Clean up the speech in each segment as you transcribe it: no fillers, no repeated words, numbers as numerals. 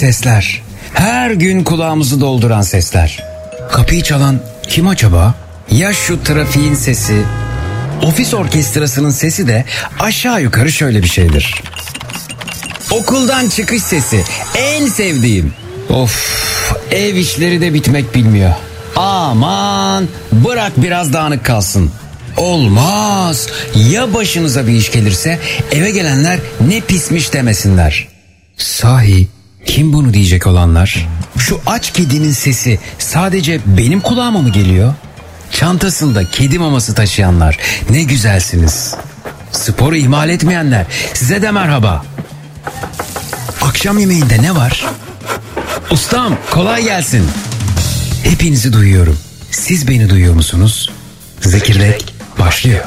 sesler. Her gün kulağımızı dolduran sesler. Kapıyı çalan kim acaba? Ya şu trafiğin sesi, ofis orkestrasının sesi de aşağı yukarı şöyle bir şeydir. Okuldan çıkış sesi, en sevdiğim. Of, ev işleri de bitmek bilmiyor. Aman, bırak biraz dağınık kalsın. Olmaz. Ya başınıza bir iş gelirse eve gelenler ne pismiş demesinler. Sahi kim bunu diyecek olanlar? Şu aç kedinin sesi sadece benim kulağıma mı geliyor? Çantasında kedi maması taşıyanlar ne güzelsiniz. Sporu ihmal etmeyenler size de merhaba. Akşam yemeğinde ne var? Ustam kolay gelsin. Hepinizi duyuyorum. Siz beni duyuyor musunuz? Zekirdek başlıyor.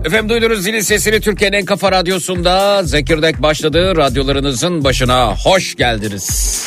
Efendim duydunuz zilin sesini, Türkiye'nin en kafa radyosunda Zekirdek başladı. Radyolarınızın başına hoş geldiniz.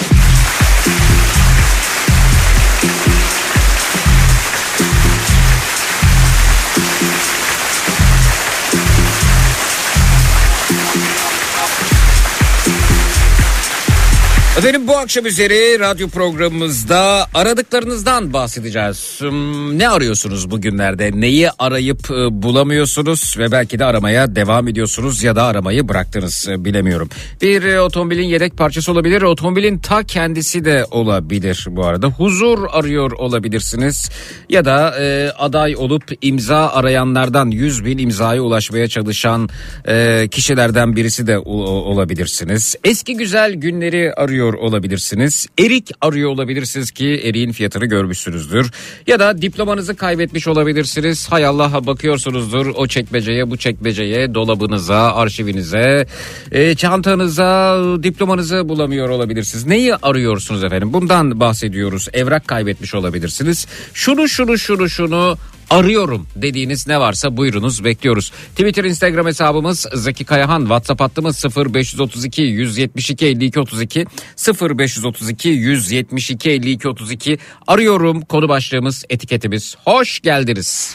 Efendim bu akşam üzeri radyo programımızda aradıklarınızdan bahsedeceğiz. Ne arıyorsunuz bugünlerde? Neyi arayıp bulamıyorsunuz ve belki de aramaya devam ediyorsunuz ya da aramayı bıraktınız, bilemiyorum. Bir otomobilin yedek parçası olabilir, otomobilin ta kendisi de olabilir bu arada. Huzur arıyor olabilirsiniz ya da aday olup imza arayanlardan 100.000 imzaya ulaşmaya çalışan kişilerden birisi de olabilirsiniz. Eski güzel günleri arıyor olabilirsiniz. Erik arıyor olabilirsiniz ki eriğin fiyatını görmüşsünüzdür. Ya da diplomanızı kaybetmiş olabilirsiniz. Hay Allah, bakıyorsunuzdur o çekmeceye bu çekmeceye, dolabınıza, arşivinize, çantanıza, diplomanızı bulamıyor olabilirsiniz. Neyi arıyorsunuz efendim? Bundan bahsediyoruz. Evrak kaybetmiş olabilirsiniz. Şunu arıyorum dediğiniz ne varsa buyurunuz, bekliyoruz. Twitter, Instagram hesabımız Zeki Kayahan, WhatsApp hattımız 0532 172 52 32 0532 172 52 32. Arıyorum konu başlığımız, etiketimiz. Hoş geldiniz.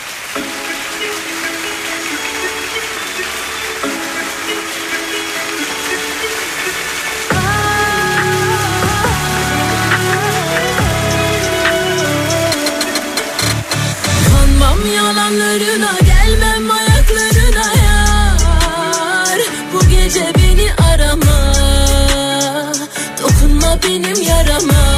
Yalanlarına gelmem ayaklarına yar. Bu gece beni arama, dokunma benim yarama.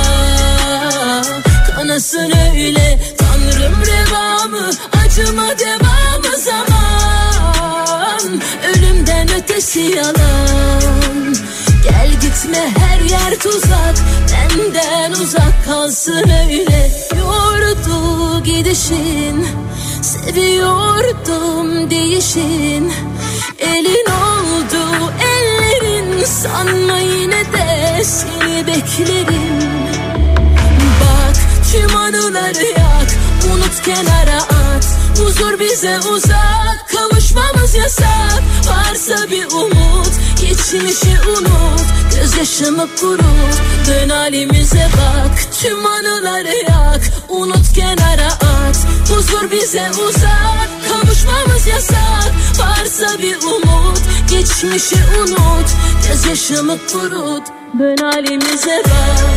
Kanasın öyle Tanrım revamı, acıma devamı zaman. Ölümden ötesi yalan. Gel gitme, her yer tuzak, benden uzak kalsın öyle. Yordu gidişin, seviyordum değişin. Elin oldu ellerin, sanma yine de seni beklerim. Bak tüm anıları yak, unut kenara at. Huzur bize uzak, kavuşmamız yasak. Varsa bir umut, geçmişi unut. Gözyaşımı kurut, dön halimize bak. Tüm anıları yak, unut kenara at. Huzur bize uzak, kavuşmamız yasak. Varsa bir umut, geçmişi unut. Gözyaşımı kurut, dön halimize bak.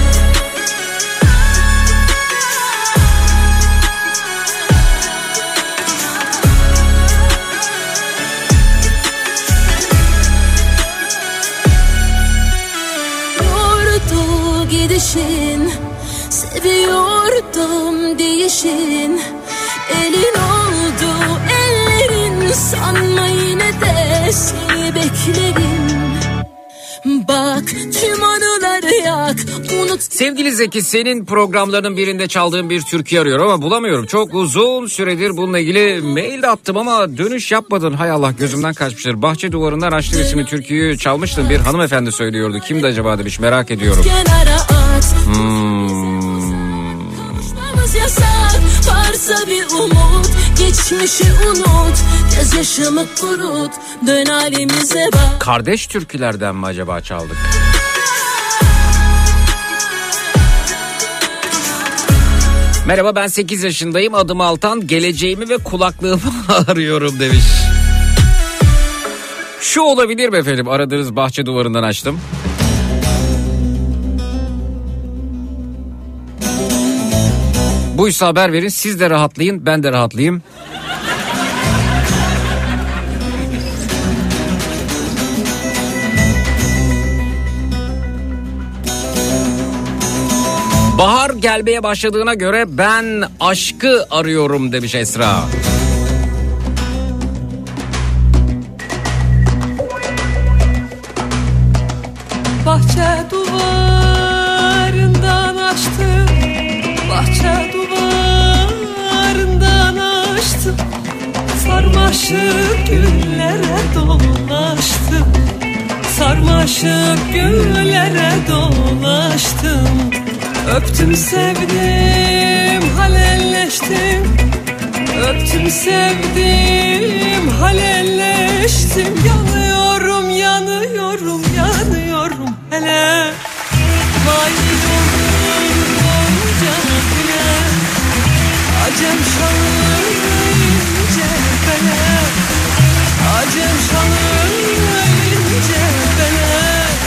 Gidişin, seviyordum değişin. Elin oldu ellerin, sanma yine de seni beklerim. Bak tüm anıları yak, unut. Sevgili Zeki, senin programlarının birinde çaldığım bir türkü arıyorum ama bulamıyorum. Çok uzun süredir bununla ilgili mail de attım ama dönüş yapmadın. Hay Allah, gözümden kaçmıştır. Bahçe Duvarı'ndan Açtı isimli türküyü çalmıştın. Bir hanımefendi söylüyordu. Kimdi acaba demiş, merak ediyorum. Yasak, varsa bir umut, geçmişi unut, gözyaşımı kurut, dön halimize bak. Kardeş türkülerden mi acaba çaldık? Merhaba, ben 8 yaşındayım, adım Altan, geleceğimi ve kulaklığımı arıyorum demiş. Şu olabilir mi efendim, aradığınız Bahçe Duvarı'ndan açtım. Buysa haber verin, siz de rahatlayın, ben de rahatlayayım. Bahar gelmeye başladığına göre ben aşkı arıyorum demiş Esra. Bahçe duvarından açtım, bahçe duvarından açtım. Sarmaşık güllere dolaştım, sarmaşık güllere dolaştım. Öptüm sevdim, halelleştim, Öptüm sevdim halelleştim. Yanıyorum yanıyorum yanıyorum hele. Vay yolum gonca bile. Acem şanlı ince bele. Acem şanlı ince bele.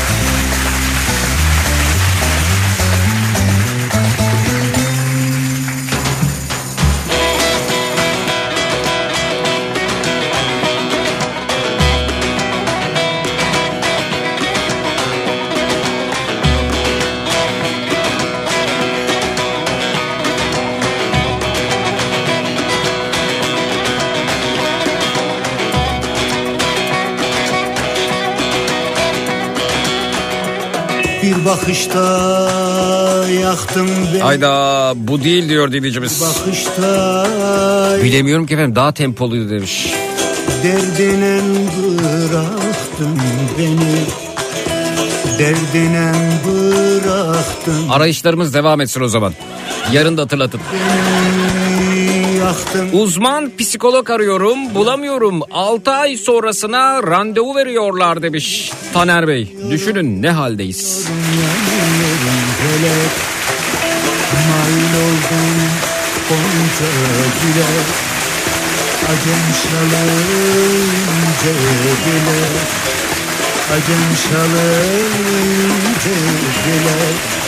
Bir bakışta yaktın beni. Hayda, bu değil diyor dinleyicimiz. Bakışta bilemiyorum ki efendim, daha tempoluydu demiş. Derdine bıraktın beni. Derdine bıraktın. Arayışlarımız devam etsin o zaman. Yarın da hatırlatın. Uzman psikolog arıyorum, bulamıyorum. 6 ay sonrasına randevu veriyorlar demiş Taner Bey. Düşünün ne haldeyiz. Mail oldum Gonca güle. Acem şalı ince güle. Acem şalı ince güle.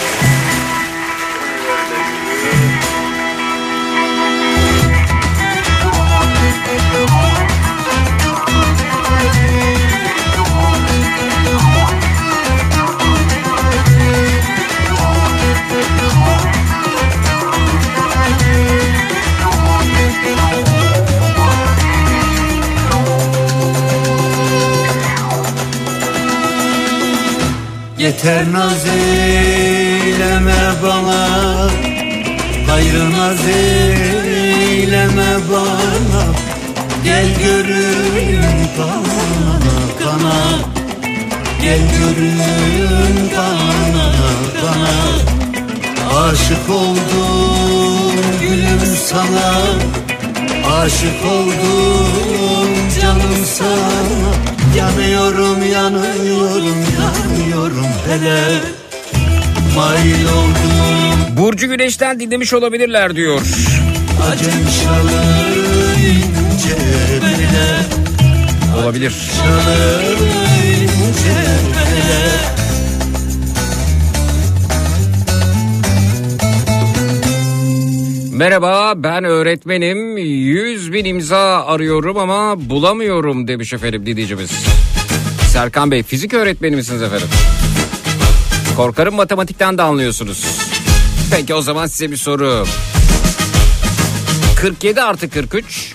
Yeter naz eyleme bana, gayrı naz eyleme bana. Gel görün kana kana, gel görün kana kana. Aşık oldum gülüm sana, aşık oldum canım sana. Yanıyorum yanıyorum yanıyorum hele. Mail oldum. Burcu Güneş'ten dinlemiş olabilirler diyor. Acem şalı ince bile. Olabilir. Şalı ince bile. Merhaba, ben öğretmenim. 100.000 imza arıyorum ama bulamıyorum demiş efendim dinleyicimiz. Serkan Bey, fizik öğretmeni misiniz efendim? Korkarım matematikten de anlıyorsunuz. Peki o zaman size bir soru. 47 artı 43.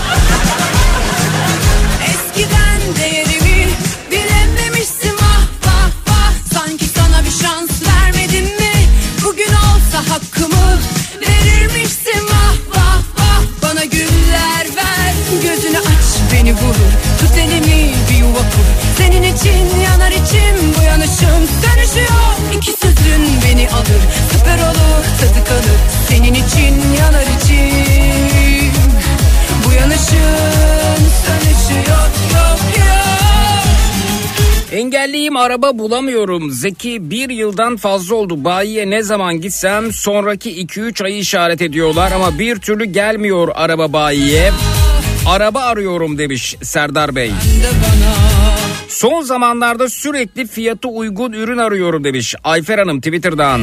Eskiden değerimi bilememişsin, vah vah vah. Sanki sana bir şans vermedim mi? Bugün olsa hakkımı verirmişsin, vah vah vah. Bana güller ver, gözünü aç beni vurur. Tut elimi bir yuva kur. Senin için yanar içim, bu yanışım sönüşüyor. İki sözün beni alır, süper olur tadı kalır. Senin için yanar içim, bu yanışın sönüşüyor yok yok. Engelliyim, araba bulamıyorum. Zeki, 1 yıldan fazla oldu. Bayiye ne zaman gitsem sonraki 2-3 ayı işaret ediyorlar ama bir türlü gelmiyor araba bayiye. Araba arıyorum demiş Serdar Bey. Son zamanlarda sürekli fiyatı uygun ürün arıyorum demiş Ayfer Hanım Twitter'dan.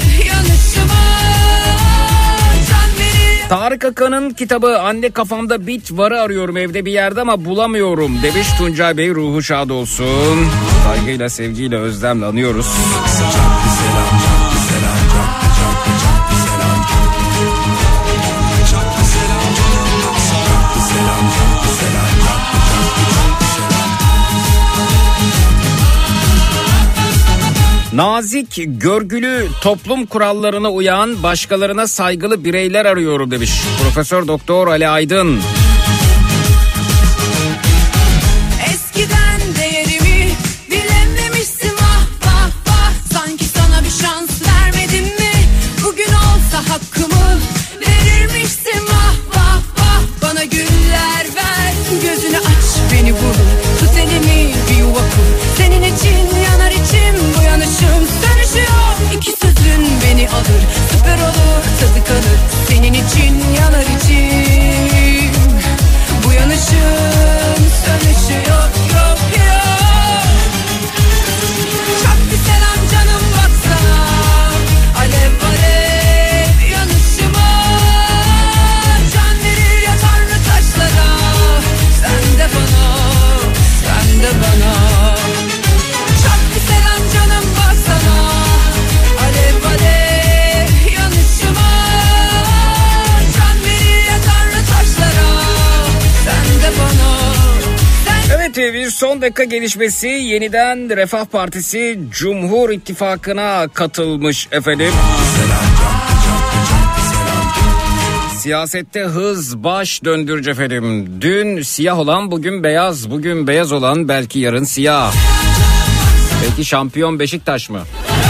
Tarık Akan'ın kitabı Anne Kafamda Bit Var'ı arıyorum evde bir yerde ama bulamıyorum demiş Tuncay Bey, ruhu şad olsun. Saygıyla, sevgiyle, özlemle anıyoruz. Nazik, görgülü, toplum kurallarına uyan, başkalarına saygılı bireyler arıyorum demiş Profesör Doktor Ali Aydın. Eskiden değerimi bilememişsin, vah vah vah. Sanki sana bir şans vermedim mi? Bugün olsa hakkımı verirmişsin, vah vah vah. beni alır. Süper olur, tadı kalır, senin için yanar içim. Bu yanışın sönüşü yok yok yok. Çok bir selam canım baksana, alev alev yanışıma. Can verir ya Tanrı taşlara, sen de bana, sen de bana. Çok bir selam canım baksana, alev alev yanışıma. Can verir ya Tanrı taşlara, sen de bana. Evet, bir son dakika gelişmesi, yeniden Refah Partisi Cumhur İttifakı'na katılmış efendim. Siyasette hız baş döndürücü efendim. Dün siyah olan bugün beyaz, bugün beyaz olan belki yarın siyah. Peki şampiyon Beşiktaş mı?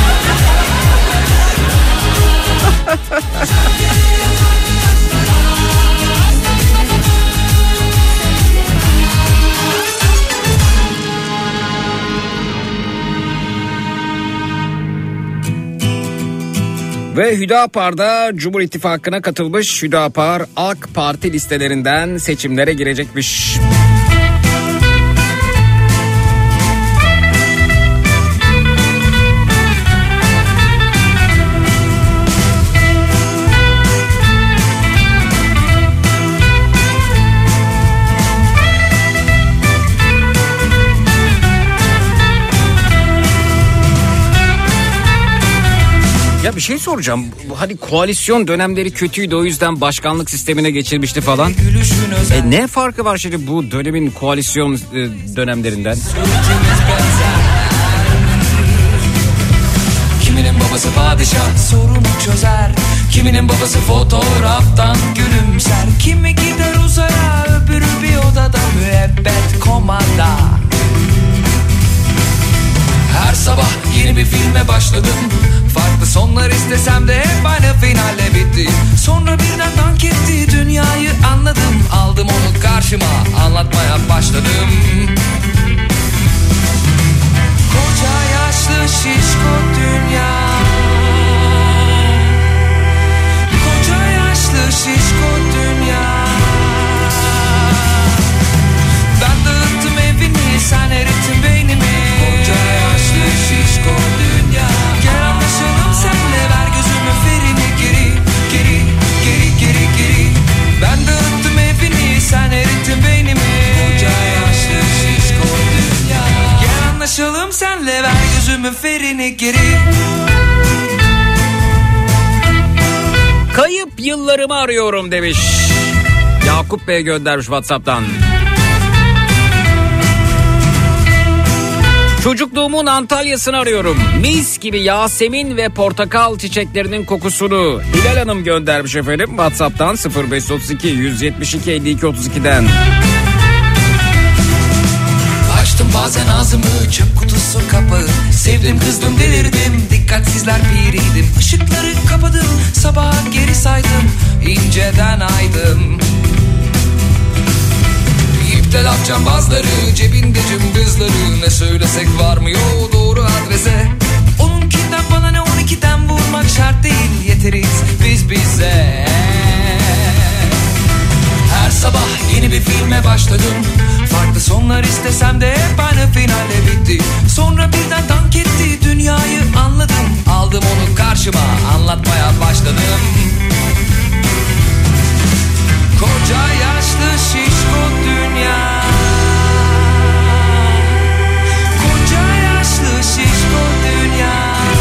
Ve Hüdapar'da Cumhur İttifakı'na katılmış. Hüdapar AK Parti listelerinden seçimlere girecekmiş. Ya bir şey soracağım. Hani koalisyon dönemleri kötüydü, o yüzden başkanlık sistemine geçirmişti falan. Ne farkı var şimdi bu dönemin koalisyon dönemlerinden? Kiminin babası padişah sorunu çözer, kiminin babası fotoğraftan gülümser. Kimi gider uzaya, öbürü bir odada müebbet komanda. Her sabah yeni bir filme başladım. Farklı sonlar istesem de hep aynı finalle bitti. Sonra birden dank etti, dünyayı anladım. Aldım onu karşıma, anlatmaya başladım. Koca yaşlı şişko dünya, koca yaşlı şişko dünya. Ben dağıttım evini, sen erittin beynimi. Koca yaşlı şişko dünya. Gel anlaşalım senle, ver gözümün ferini geri, geri, geri, geri, geri. Ben dağıttım evini, sen erittin beynimi. Koca yaşlı şişko dünya. Gel anlaşalım senle, ver gözümün ferini geri. Kayıp yıllarımı arıyorum demiş. Yakup Bey göndermiş WhatsApp'tan. Çocukluğumun Antalya'sını arıyorum. Mis gibi Yasemin ve portakal çiçeklerinin kokusunu. Hilal Hanım göndermiş efendim WhatsApp'tan 0532 172 52 32'den. Açtım bazen ağzımı, çöp kutusu kapağı. Sevdim kızdım delirdim, dikkatsizler piriydim. Işıkları kapadım, sabaha geri saydım, inceden aydım. İpte laf cambazları, cebinde cımbızları. Ne söylesek varmıyor doğru adrese. Onunkinden bana ne 12'den vurmak şart değil, yeteriz biz bize. Her sabah yeni bir filme başladım. Farklı sonlar istesem de hep aynı finalle bitti. Sonra birden dank etti, dünyayı anladım. Aldım onu karşıma, anlatmaya başladım. Koca yaşlı şişko dünya, koca yaşlı şişko dünya.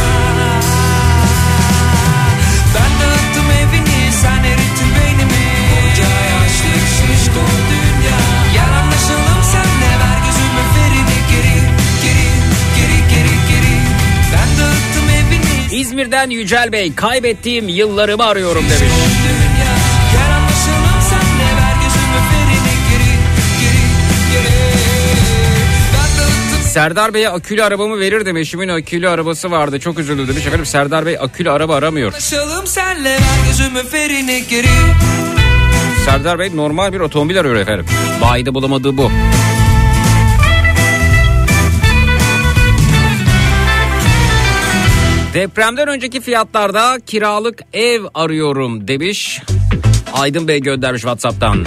Ben dağıttım evini, sen erittin beynimi. Koca yaşlı şişko dünya. Gel anlaşalım senle, ver gözümün ferini geri, geri, geri, geri, geri. Ben dağıttım evini. İzmir'den Yücel Bey, kaybettiğim yıllarımı arıyorum demiş. Gel anlaşalım senle, ver gözümün ferini geri, geri, geri. Ben dağıttım. Serdar Bey'e akülü arabamı verirdim. Eşimin akülü arabası vardı. Çok üzüldü demiş. Efendim Serdar Bey akülü araba aramıyor. Anlaşalım senle, ver gözümün ferini geri. Serdar Bey normal bir otomobil arıyor efendim. Bayide bulamadığı bu. Depremden önceki fiyatlarda kiralık ev arıyorum demiş. Aydın Bey göndermiş WhatsApp'tan.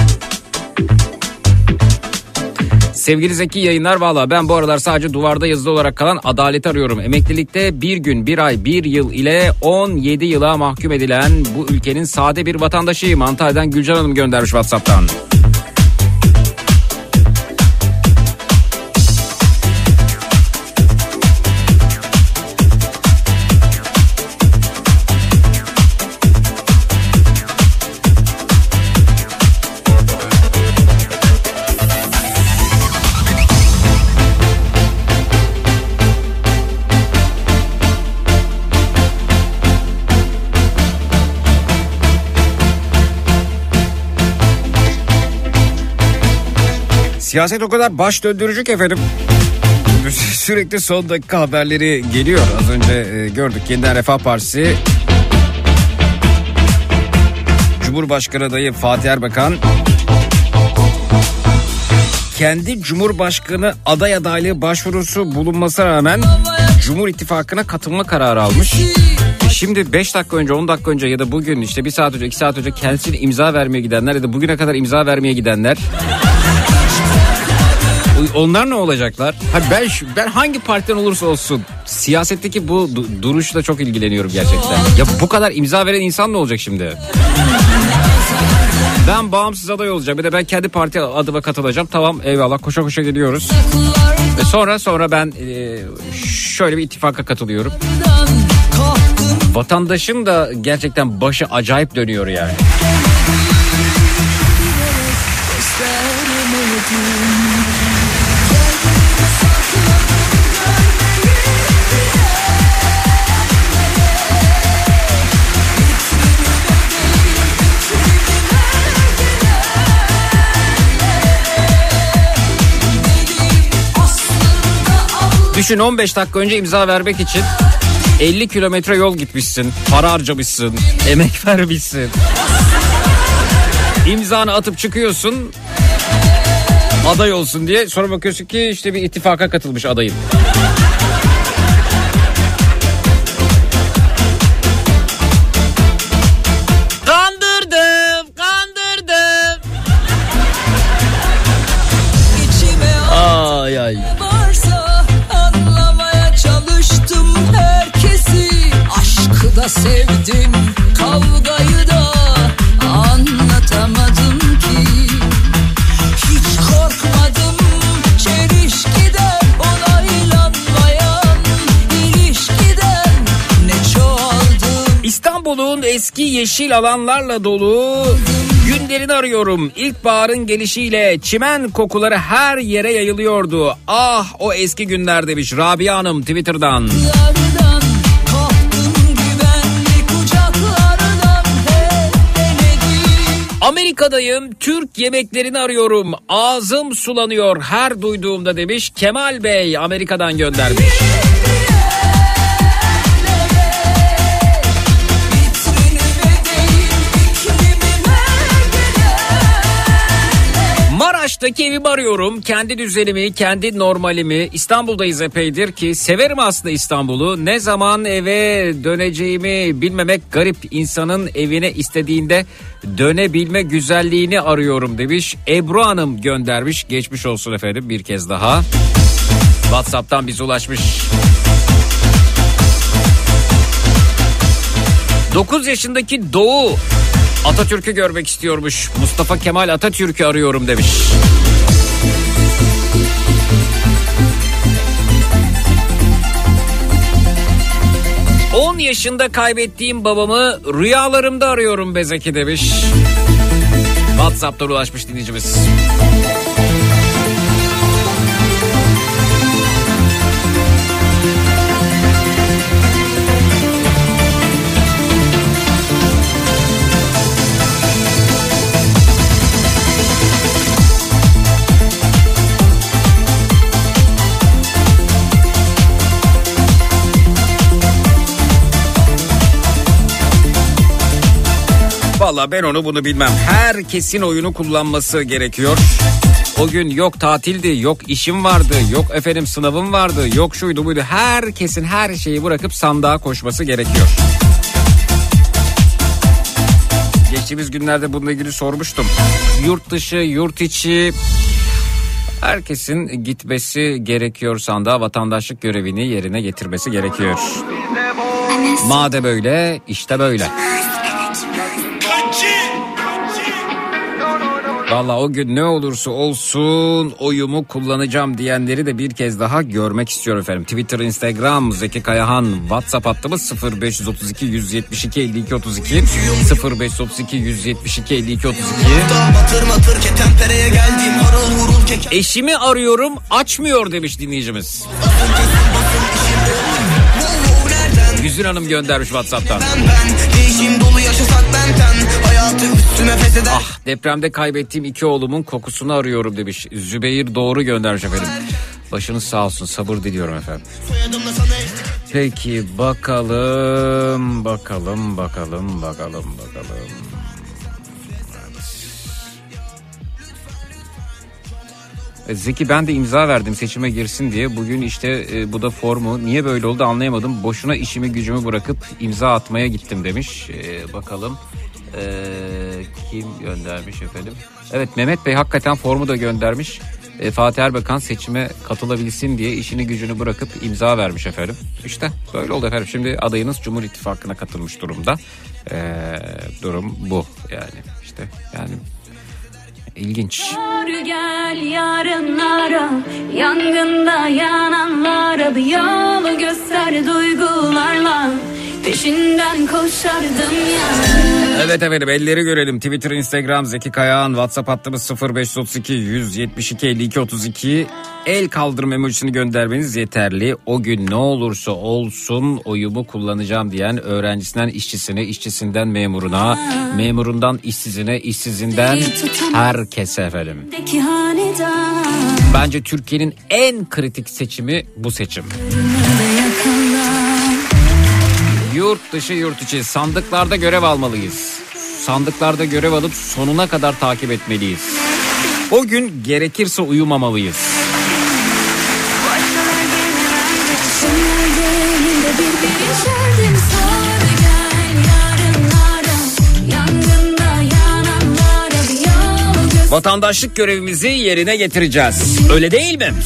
Sevgili Zeki yayınlar, valla ben bu aralar sadece duvarda yazılı olarak kalan adaleti arıyorum. Emeklilikte bir gün, bir ay, bir yıl ile 17 yıla mahkum edilen bu ülkenin sade bir vatandaşıyım. Antalya'dan Gülcan Hanım göndermiş WhatsApp'tan. Siyaset o kadar baş döndürücü ki efendim. Sürekli son dakika haberleri geliyor. Az önce gördük, Yeniden Refah Partisi Cumhurbaşkanı adayı Fatih Erbakan kendi Cumhurbaşkanı aday adaylığı başvurusu bulunmasına rağmen Cumhur İttifakı'na katılma kararı almış. Şimdi 5 dakika önce, 10 dakika önce ya da bugün işte 1 saat önce, 2 saat önce kendisine imza vermeye gidenler ya da bugüne kadar imza vermeye gidenler, onlar ne olacaklar? Ben hangi partiden olursa olsun siyasetteki bu duruşla çok ilgileniyorum gerçekten. Ya bu kadar imza veren insan ne olacak şimdi? Ben bağımsız aday olacağım. Bir de ben kendi parti adıma katılacağım. Tamam, eyvallah, koşa koşa geliyoruz. Ve sonra ben şöyle bir ittifaka katılıyorum. Vatandaşın da gerçekten başı acayip dönüyor yani. Düşün, 15 dakika önce imza vermek için 50 kilometre yol gitmişsin, para harcamışsın, emek vermişsin. İmzanı atıp çıkıyorsun aday olsun diye, sonra bakıyorsun ki işte bir ittifaka katılmış adayın. Kandırdım. Ay ay. Da sevdim, kavgayı da anlatamadım ki. Hiç korkmadım çelişkiden, onaylanmayan ilişkiden ne çoğaldım. İstanbul'un eski yeşil alanlarla dolu günlerini arıyorum. İlkbaharın gelişiyle çimen kokuları her yere yayılıyordu. Ah o eski günler demiş Rabia Hanım Twitter'dan. Amerika'dayım, Türk yemeklerini arıyorum. Ağzım sulanıyor her duyduğumda demiş Kemal Bey, Amerika'dan göndermiş. Maraş'taki evimi arıyorum. Kendi düzenimi, kendi normalimi. İstanbul'dayız epeydir ki severim aslında İstanbul'u. Ne zaman eve döneceğimi bilmemek garip. İnsanın evine istediğinde dönebilme güzelliğini arıyorum demiş. Ebru Hanım göndermiş. Geçmiş olsun efendim bir kez daha. WhatsApp'tan bize ulaşmış. 9 yaşındaki Doğu Atatürk'ü görmek istiyormuş. Mustafa Kemal Atatürk'ü arıyorum demiş. On yaşında kaybettiğim babamı rüyalarımda arıyorum Bezeki demiş. WhatsApp'tan ulaşmış dinleyicimiz. Vallahi ben onu bunu bilmem. Herkesin oyunu kullanması gerekiyor. O gün yok tatildi, yok işim vardı, yok efendim sınavım vardı, yok şuydu buydu. Herkesin her şeyi bırakıp sandığa koşması gerekiyor. Geçtiğimiz günlerde bununla ilgili sormuştum. Yurt dışı, yurt içi herkesin gitmesi gerekiyor sandığa, vatandaşlık görevini yerine getirmesi gerekiyor. Madem öyle, işte böyle. Vallahi o gün ne olursa olsun oyumu kullanacağım diyenleri de bir kez daha görmek istiyorum efendim. Twitter, Instagram, Zeki Kayahan, WhatsApp hattımız 0532 172 52 32 0532 172 52 32. Eşimi arıyorum, açmıyor demiş dinleyicimiz. Güzin Hanım göndermiş WhatsApp'tan. Ah, depremde kaybettiğim 2 oğlumun kokusunu arıyorum demiş. Zübeyir Doğru göndermiş efendim. Başınız sağ olsun, sabır diliyorum efendim. Peki bakalım. Zeki, ben de imza verdim seçime girsin diye. Bugün işte bu da formu. Niye böyle oldu anlayamadım. Boşuna işimi gücümü bırakıp imza atmaya gittim demiş. Bakalım kim göndermiş efendim. Evet, Mehmet Bey hakikaten formu da göndermiş. Fatih Erbakan seçime katılabilsin diye işini gücünü bırakıp imza vermiş efendim. İşte böyle oldu efendim. Şimdi adayınız Cumhur İttifakı'na katılmış durumda. Durum bu yani. İşte yani İlginç. Gel yarınlara, yangında yananlara bir yol göster duygularla, peşinden koşardım ya. Evet efendim, elleri görelim. Twitter, Instagram Zeki Kayağan, WhatsApp hattımız 0532 172 52 32. El kaldırım emojisini göndermeniz yeterli. O gün ne olursa olsun oyumu kullanacağım diyen öğrencisinden işçisine, işçisinden memuruna, memurundan işsizine, işsizinden herkese efendim. Bence Türkiye'nin en kritik seçimi bu seçim. Yurt dışı, yurt içi sandıklarda görev almalıyız. Sandıklarda görev alıp sonuna kadar takip etmeliyiz. O gün gerekirse uyumamalıyız. Vatandaşlık görevimizi yerine getireceğiz. Öyle değil mi?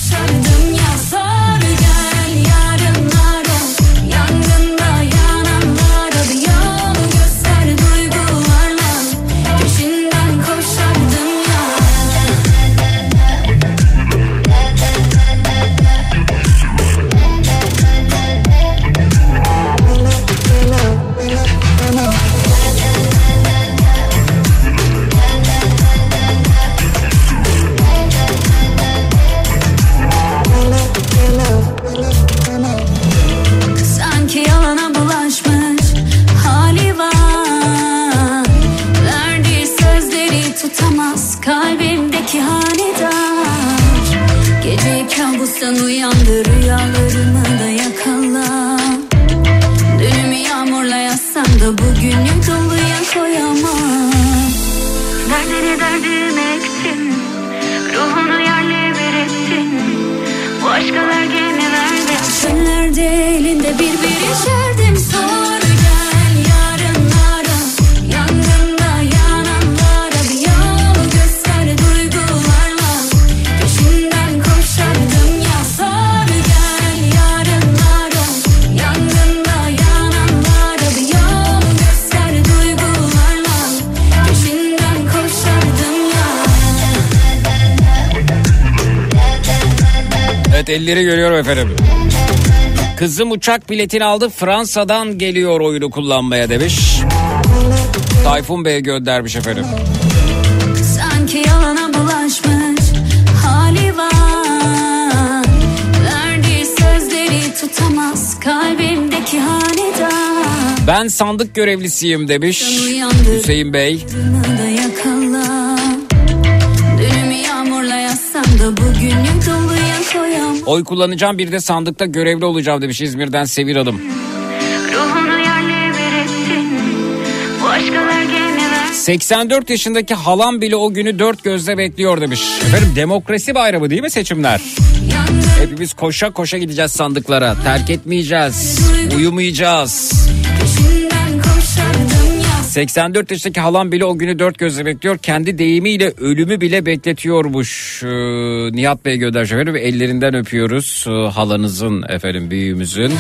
Kalbimdeki hanedar, gece kabustan uyandı, rüyalarımı da yakala. Dönümü yağmurla yazsam da bugünü doluya koyamam. Derdine derdime ektin, ruhunu yerle bir ettin. Bu aşkalar gene verdi. Çöllerde elinde bir içerdim sonra. Evet, elleri görüyorum efendim. Kızım uçak biletini aldı, Fransa'dan geliyor oyunu kullanmaya demiş. Tayfun Bey göndermiş efendim. Sanki yalana bulaşmış hali var. Verdiği sözleri tutamaz kalbimdeki hanedar. Ben sandık görevlisiyim demiş Hüseyin Bey. Dönümü yağmurla yazsam da bugünü doluya koyamam. Oy kullanacağım, bir de sandıkta görevli olacağım demiş İzmir'den Sevil Hanım. 84 yaşındaki halam bile o günü dört gözle bekliyor demiş. Efendim demokrasi bayramı değil mi seçimler? Hepimiz koşa koşa gideceğiz sandıklara. Terk etmeyeceğiz. Uyumayacağız. 84 yaşındaki halam bile o günü dört gözle bekliyor. Kendi deyimiyle ölümü bile bekletiyormuş. Nihat Bey göndermiş efendim. Ellerinden öpüyoruz halanızın, efendim büyüğümüzün.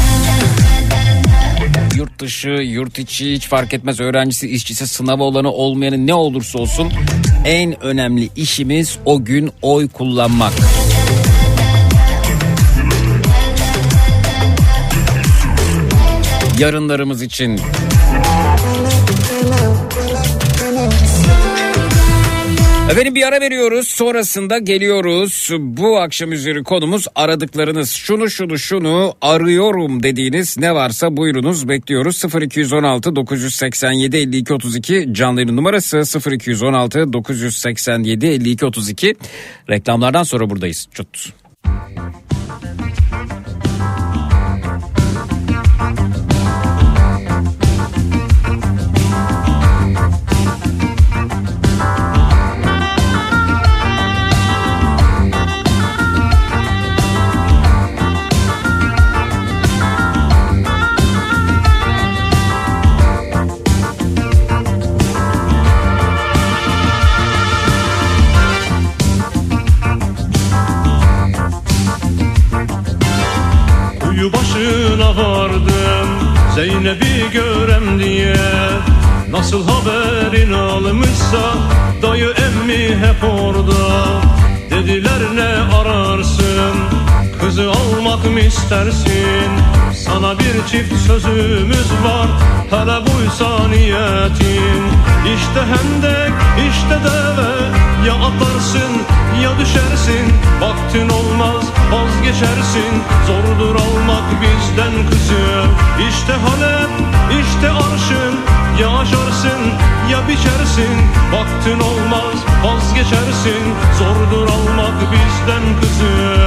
Yurt dışı, yurt içi hiç fark etmez. Öğrencisi, işçisi, sınavı olanı, olmayanı, ne olursa olsun en önemli işimiz o gün oy kullanmak. Yarınlarımız için. Efendim bir ara veriyoruz, sonrasında geliyoruz. Bu akşam üzeri konumuz aradıklarınız. Şunu arıyorum dediğiniz ne varsa buyurunuz, bekliyoruz. 0216 987 52 32 canlı yayın numarası 0216 987 52 32. Reklamlardan sonra buradayız. Çut. Başına vardım Zeynep'i görem diye. Nasıl haberin almışsa dayı emmi hep orada. Dediler ne ararsın, kızı almak mı istersin? Sana bir çift sözümüz var, hele buysa niyetin. İşte hendek, işte deve, ya atlarsın ya düşersin. Vaktin olmaz vazgeçersin, zordur almak bizden kızı. İşte Halep, işte arşın, ya aşarsın ya biçersin. Vaktin olmaz vazgeçersin, zordur almak bizden kızı.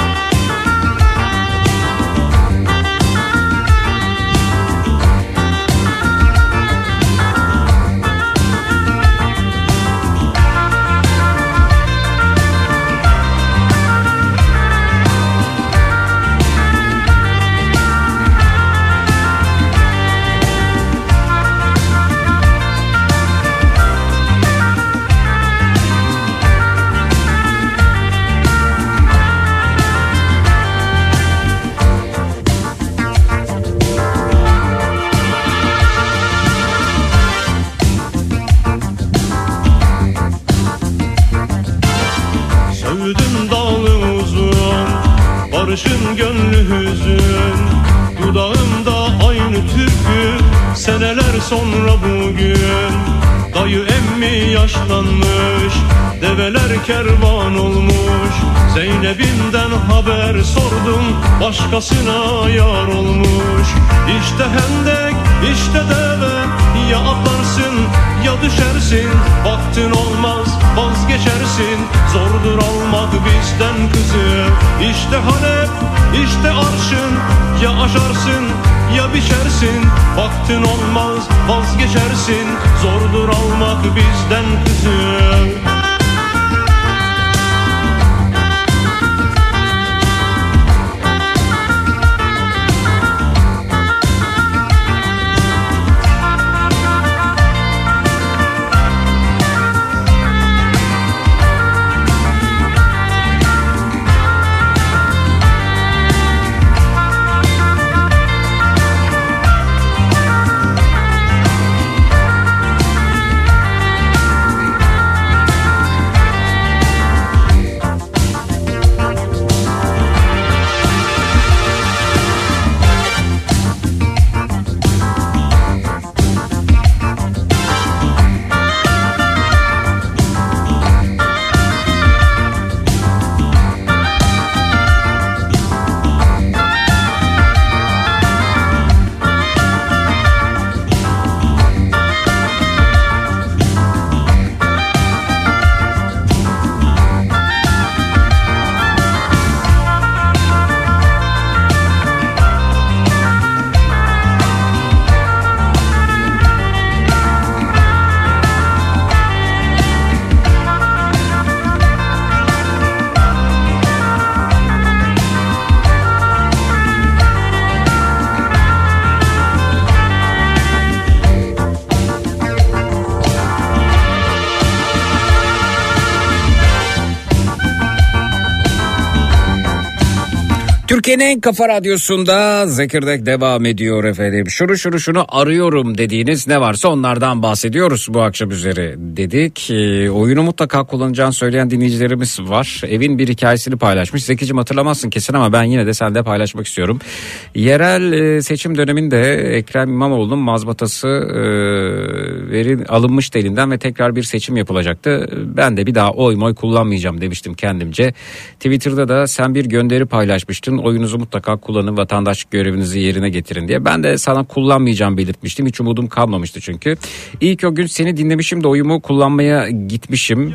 Barışın gönlü hüzün, dudağımda aynı türkü. Seneler sonra bugün dayı emmi yaşlanmış, develer kervan olmuş. Zeynep'inden haber sordum, başkasına yar olmuş. İşte hendek, işte deve, ya atlarsın ya düşersin. Vaktin olmaz vazgeçersin, zordur almak bizden kızı. İşte Halep, işte arşın, ya aşarsın ya biçersin. Vaktin olmaz vazgeçersin, zordur almak bizden kızı. Türkiye'nin en kafa radyosunda Zekirdek devam ediyor efendim. Şunu arıyorum dediğiniz ne varsa onlardan bahsediyoruz bu akşam üzeri dedik. Oyunu mutlaka kullanacağını söyleyen dinleyicilerimiz var. Evin bir hikayesini paylaşmış. Zekicim hatırlamazsın kesin ama ben yine de seninle paylaşmak istiyorum. Yerel seçim döneminde Ekrem İmamoğlu'nun mazbatası alınmıştı elinden ve tekrar bir seçim yapılacaktı. Ben de bir daha oy kullanmayacağım demiştim kendimce. Twitter'da da sen bir gönderi paylaşmıştın. Oyunuzu mutlaka kullanın, vatandaşlık görevinizi yerine getirin diye. Ben de sana kullanmayacağım belirtmiştim. Hiç umudum kalmamıştı çünkü. İlk o gün seni dinlemişim de oyumu kullanmaya gitmişim.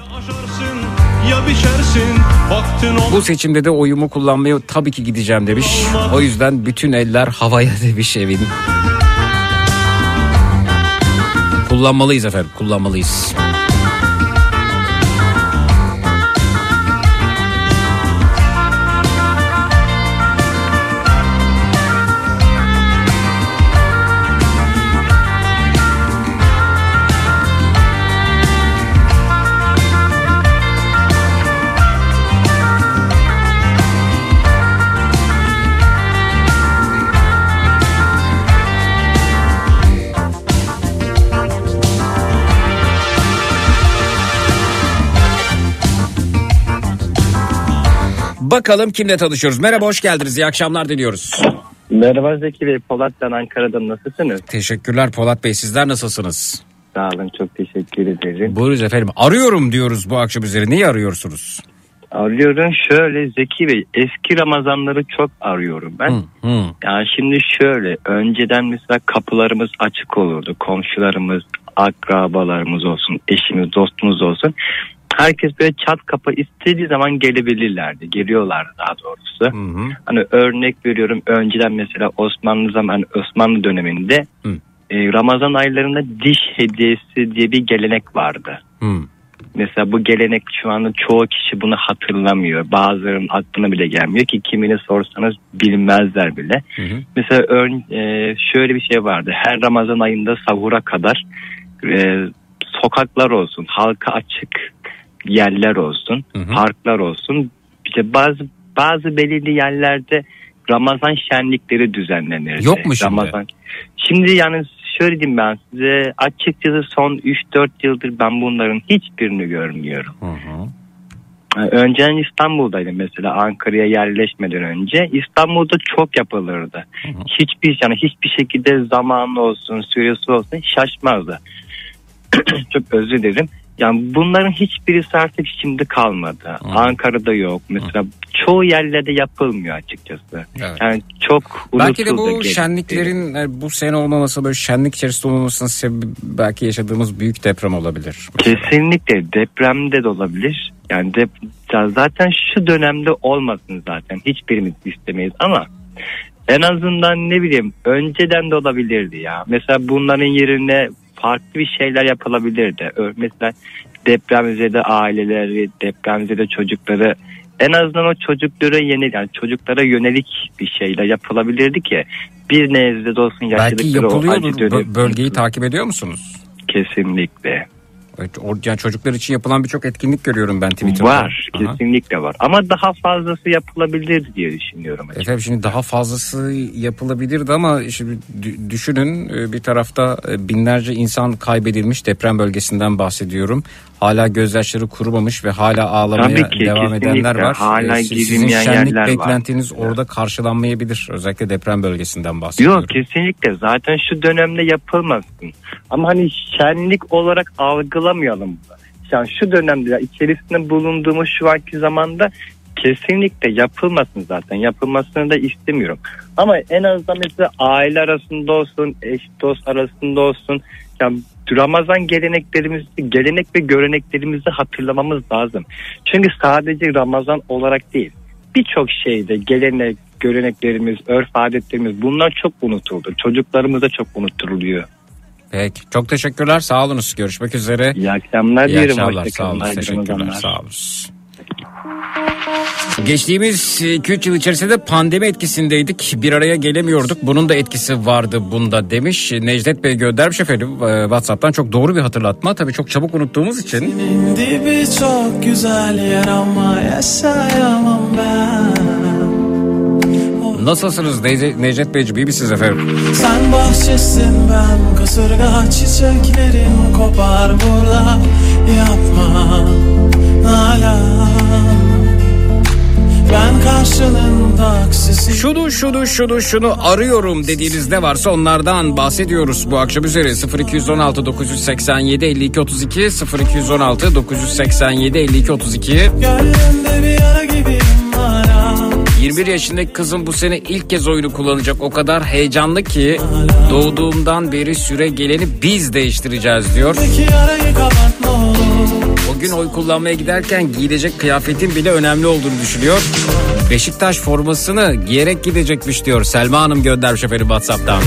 Bu seçimde de oyumu kullanmaya tabii ki gideceğim demiş. O yüzden bütün eller havaya demiş evin. Kullanmalıyız efendim, kullanmalıyız. Bakalım kimle tanışıyoruz. Merhaba, hoş geldiniz. İyi akşamlar diliyoruz. Merhaba Zeki Bey. Polat'tan Ankara'dan nasılsınız? Teşekkürler Polat Bey. Sizler nasılsınız? Sağ olun, çok teşekkür ederim. Buyurun efendim. Arıyorum diyoruz bu akşam üzeri. Neyi arıyorsunuz? Arıyorum şöyle Zeki Bey. Eski Ramazanları çok arıyorum ben. Yani şimdi şöyle. Önceden mesela kapılarımız açık olurdu. Komşularımız, akrabalarımız olsun, eşimiz, dostumuz olsun. Herkes böyle çat kapı istediği zaman gelebilirlerdi. Geliyorlardı daha doğrusu. Hani örnek veriyorum, önceden mesela Osmanlı döneminde Ramazan aylarında diş hediyesi diye bir gelenek vardı. Mesela bu gelenek şu anda çoğu kişi bunu hatırlamıyor. Bazılarının aklına bile gelmiyor ki kimini sorsanız bilmezler bile. Mesela şöyle bir şey vardı. Her Ramazan ayında sahura kadar sokaklar olsun, halka açık yerler olsun, parklar olsun. İşte bazı belirli yerlerde Ramazan şenlikleri düzenlenir. Yok mu şimdi? Şimdi yani şöyle diyeyim ben size, açıkçası son 3-4 yıldır ben bunların hiçbirini görmüyorum. Önceden İstanbul'daydım mesela, Ankara'ya yerleşmeden önce. İstanbul'da çok yapılırdı. Hiçbir şekilde zamanı olsun, süresi olsun şaşmazdı. Çok özür dilerim. Yani bunların hiçbirisi artık şimdi kalmadı. Ankara'da yok. Mesela çoğu yerlerde yapılmıyor açıkçası. Evet. Yani çok unutuldu. Belki de bu şenliklerin bu sene olmaması, böyle şenlik içerisinde olmamasının sebebi belki yaşadığımız büyük deprem olabilir. Kesinlikle depremde de olabilir. Yani zaten şu dönemde olmasın zaten. Hiçbirimiz istemeyiz ama en azından ne bileyim önceden de olabilirdi ya. Mesela bunların yerine farklı bir şeyler yapılabilirdi. Mesela depremzede aileleri, depremzede çocukları, en azından o çocuklara yönelik bir şeyler yapılabilirdi ki bir nebze de olsun yaşadıkları o acı dönemi. Bölgeyi takip ediyor musunuz? Kesinlikle. Yani çocuklar için yapılan birçok etkinlik görüyorum ben Twitter'da. Var, kesinlikle var. Ama daha fazlası yapılabilir diye düşünüyorum. Efendim şimdi daha fazlası yapılabilirdi ama şimdi düşünün, bir tarafta binlerce insan kaybedilmiş, deprem bölgesinden bahsediyorum. Hala gözyaşları kurumamış ve hala ağlamaya devam edenler var. Hala sizin şenlik beklentiniz var. orada karşılanmayabilir. Özellikle deprem bölgesinden bahsediyorum. Yok, kesinlikle. Zaten şu dönemde yapılmasın. Ama hani şenlik olarak algılamayalım. Yani şu dönemde içerisinde bulunduğumuz şu anki zamanda kesinlikle yapılmasın zaten. Yapılmasını da istemiyorum. Ama en azından mesela aile arasında olsun, eş dost arasında olsun. Yani Ramazan gelenek ve göreneklerimizi hatırlamamız lazım. Çünkü sadece Ramazan olarak değil, birçok şeyde gelenek, göreneklerimiz, örf adetlerimiz, bunlar çok unutuldu. Çocuklarımız da çok unutturuluyor. Peki, çok teşekkürler, sağ olunuz, görüşmek üzere. İyi akşamlar dilerim. İyi akşamlar, sağ olun, teşekkürler, sağ olun. Geçtiğimiz 2-3 yıl içerisinde pandemi etkisindeydik. Bir araya gelemiyorduk. Bunun da etkisi vardı bunda demiş. Necdet Bey göndermiş efendim WhatsApp'tan. Çok doğru bir hatırlatma. Tabii çok çabuk unuttuğumuz için. Senin dibi çok güzel yer ama yaşayamam ben. Nasılsınız Necdet Beyciğim, iyi misiniz efendim? Sen bahçesin ben kasırga, çiçeklerim kopar burada. Yapma Nalan, ben karşılığında aksisi. Şunu arıyorum dediğiniz ne varsa onlardan bahsediyoruz bu akşam üzeri. 0216 987 52 32 0216 987 52 32. Gönlümde bir yara gibiyim hala. 21 yaşındaki kızım bu sene ilk kez oyunu kullanacak. O kadar heyecanlı ki doğduğumdan beri süre geleni biz değiştireceğiz diyor. O gün oy kullanmaya giderken giyilecek kıyafetin bile önemli olduğunu düşünüyor. Beşiktaş formasını giyerek gidecekmiş diyor. Selma Hanım göndermiş efendim WhatsApp'tan.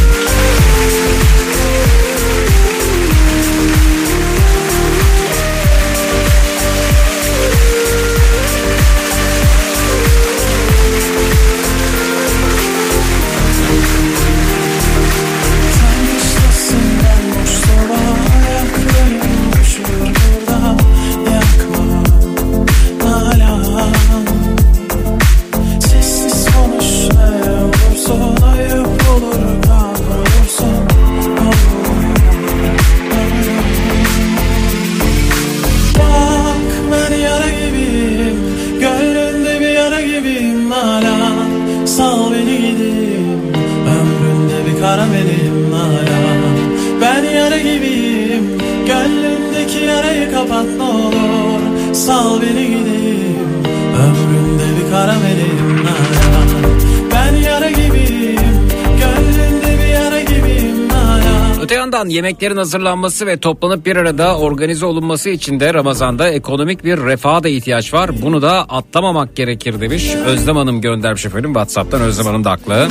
Yemeklerin hazırlanması ve toplanıp bir arada organize olunması için de Ramazan'da ekonomik bir refaha da ihtiyaç var. Bunu da atlamamak gerekir demiş. Özlem Hanım göndermiş efendim WhatsApp'tan. Özlem Hanım da haklı.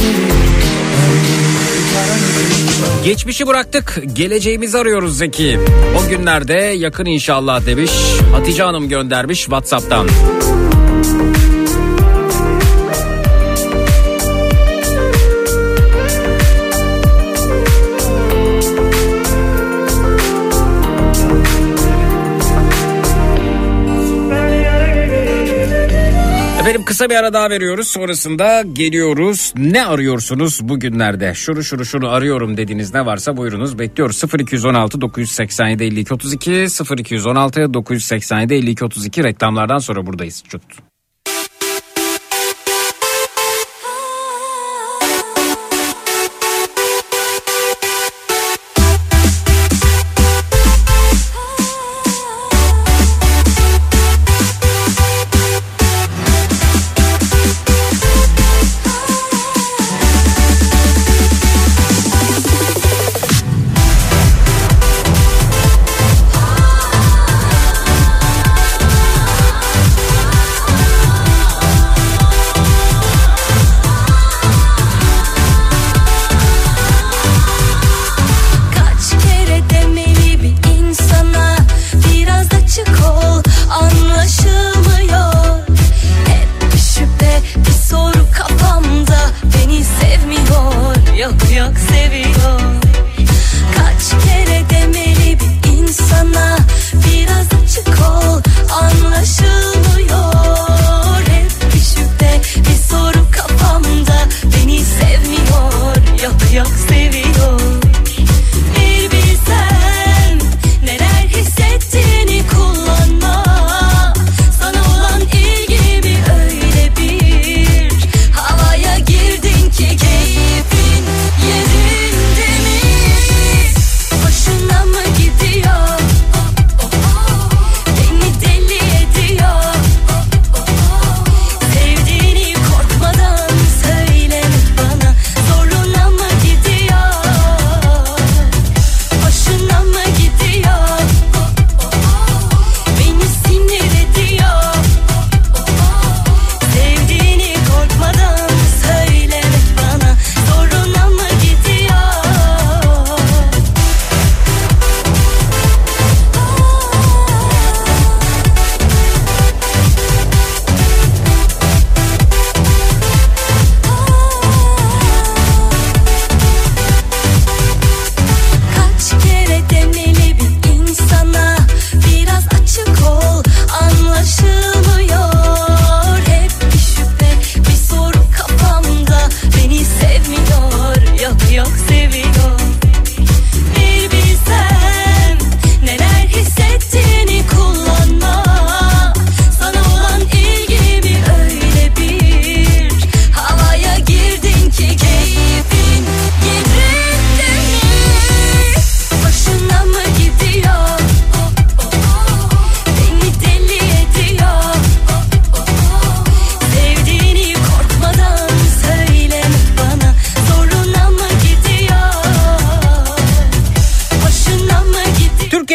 Geçmişi bıraktık, geleceğimizi arıyoruz Zeki. O günlerde yakın inşallah demiş. Hatice Hanım göndermiş WhatsApp'tan. Efendim kısa bir ara daha veriyoruz, sonrasında geliyoruz. Ne arıyorsunuz bugünlerde? Şunu arıyorum dediğiniz ne varsa buyurunuz, bekliyoruz. 0216 987 52 32 0216 987 52 32 reklamlardan sonra buradayız. Çut.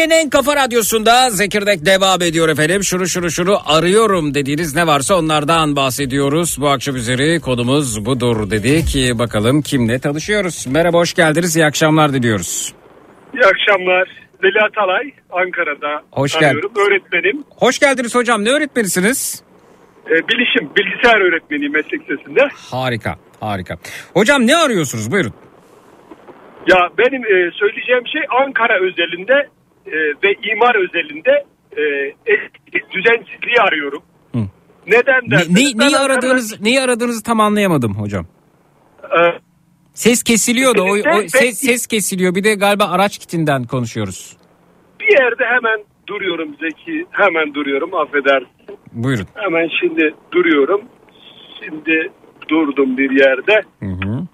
Türkiye'nin en kafa radyosunda Zekirdek devam ediyor efendim. Şunu arıyorum dediğiniz ne varsa onlardan bahsediyoruz. Bu akşam üzeri konumuz budur dedik. Bakalım kimle tanışıyoruz. Merhaba, hoş geldiniz. İyi akşamlar diliyoruz. İyi akşamlar. Veli Atalay, Ankara'da arıyorum. Öğretmenim. Hoş geldiniz hocam. Ne öğretmenisiniz? Bilgisayar öğretmeniyim meslek lisesinde. Harika. Hocam ne arıyorsunuz? Buyurun. Ya benim söyleyeceğim şey Ankara özelinde ve imar özelinde düzensizliği arıyorum. Hı. Neden derseniz Neyi aradığınızı tam anlayamadım hocam. Ses kesiliyor da ses kesiliyor. Bir de galiba araç kitinden konuşuyoruz. Bir yerde hemen duruyorum Zeki. Hemen duruyorum, affedersin. Buyurun. Hemen şimdi duruyorum. Şimdi durdum bir yerde. Hı.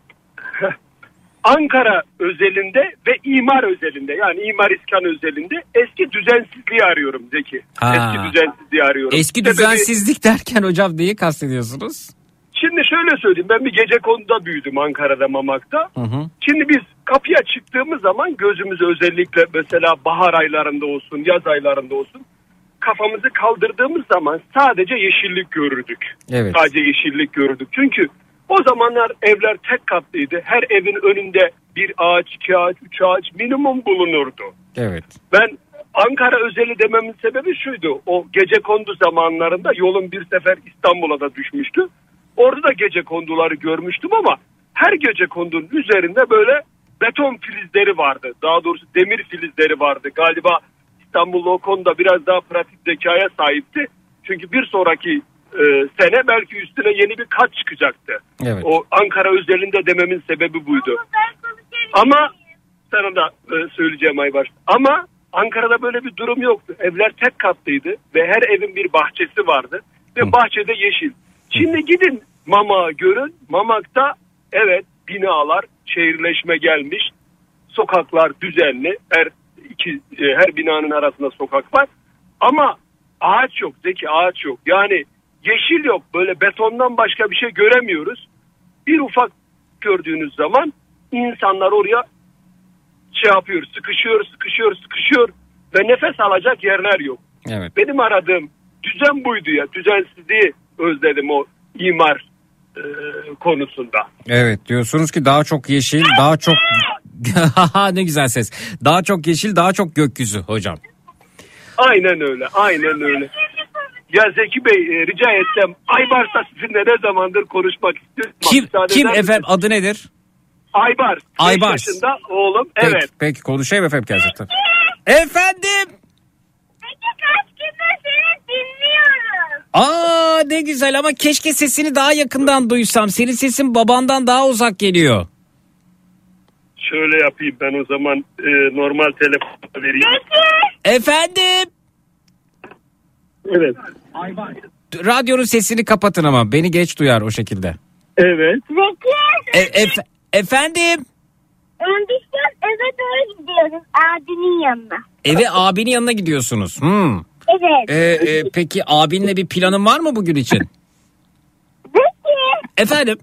Ankara özelinde ve imar özelinde, yani imar iskan özelinde eski düzensizliği arıyorum Zeki. Eski düzensizliği arıyorum. Eski düzensizlik derken hocam neyi kastediyorsunuz? Şimdi şöyle söyleyeyim, ben bir gecekonduda büyüdüm Ankara'da, Mamak'ta. Hı. Şimdi biz kapıya çıktığımız zaman gözümüzü özellikle mesela bahar aylarında olsun, yaz aylarında olsun, kafamızı kaldırdığımız zaman sadece yeşillik görürdük. Evet. Sadece yeşillik görürdük. Çünkü o zamanlar evler tek katlıydı. Her evin önünde bir ağaç, 2 ağaç, 3 ağaç minimum bulunurdu. Evet. Ben Ankara özeli dememin sebebi şuydu. O gecekondu zamanlarında yolum bir sefer İstanbul'a da düşmüştü. Orada da gecekonduları görmüştüm ama her gecekondunun üzerinde böyle beton filizleri vardı. Daha doğrusu demir filizleri vardı. Galiba İstanbul'da o konuda biraz daha pratik zekaya sahipti. Çünkü bir sonraki sene belki üstüne yeni bir kat çıkacaktı. Evet. O Ankara özelinde dememin sebebi buydu. Ama sana da söyleyeceğim Aybar. Ama Ankara'da böyle bir durum yoktu. Evler tek katlıydı ve her evin bir bahçesi vardı. Ve bahçede yeşil. Şimdi gidin Mamak'ı görün. Mamak'ta evet binalar, şehirleşme gelmiş. Sokaklar düzenli. Her binanın arasında sokak var. Ama ağaç yok Zeki, ağaç yok. Yani yeşil yok. Böyle betondan başka bir şey göremiyoruz. Bir ufak gördüğünüz zaman insanlar oraya sıkışıyor ve nefes alacak yerler yok. Evet. Benim aradığım düzen buydu ya. Düzensizliği özledim o imar konusunda. Evet, diyorsunuz ki daha çok yeşil, daha çok ne güzel ses. Daha çok yeşil, daha çok gökyüzü hocam. Aynen öyle. Ya Zeki Bey, rica etsem Aybars'ta sizinle ne zamandır konuşmak istiyorum. Kim efendim, adı nedir? Aybar. 5 yaşında oğlum. Peki, evet. Peki konuşayım efendim gerçekten. Efendim. Peki kaç gündür seni dinliyorum. Aa ne güzel, ama keşke sesini daha yakından duysam. Senin sesin babandan daha uzak geliyor. Şöyle yapayım ben o zaman, normal telefonu vereyim. Peki. Efendim. Evet. Radyonun sesini kapatın ama beni geç duyar o şekilde. Evet. Zeki. Efendim. Biz eve doğru gidiyoruz abinin yanına. Eve abinin yanına gidiyorsunuz. Evet. Peki abinle bir planın var mı bugün için? Zeki. Efendim.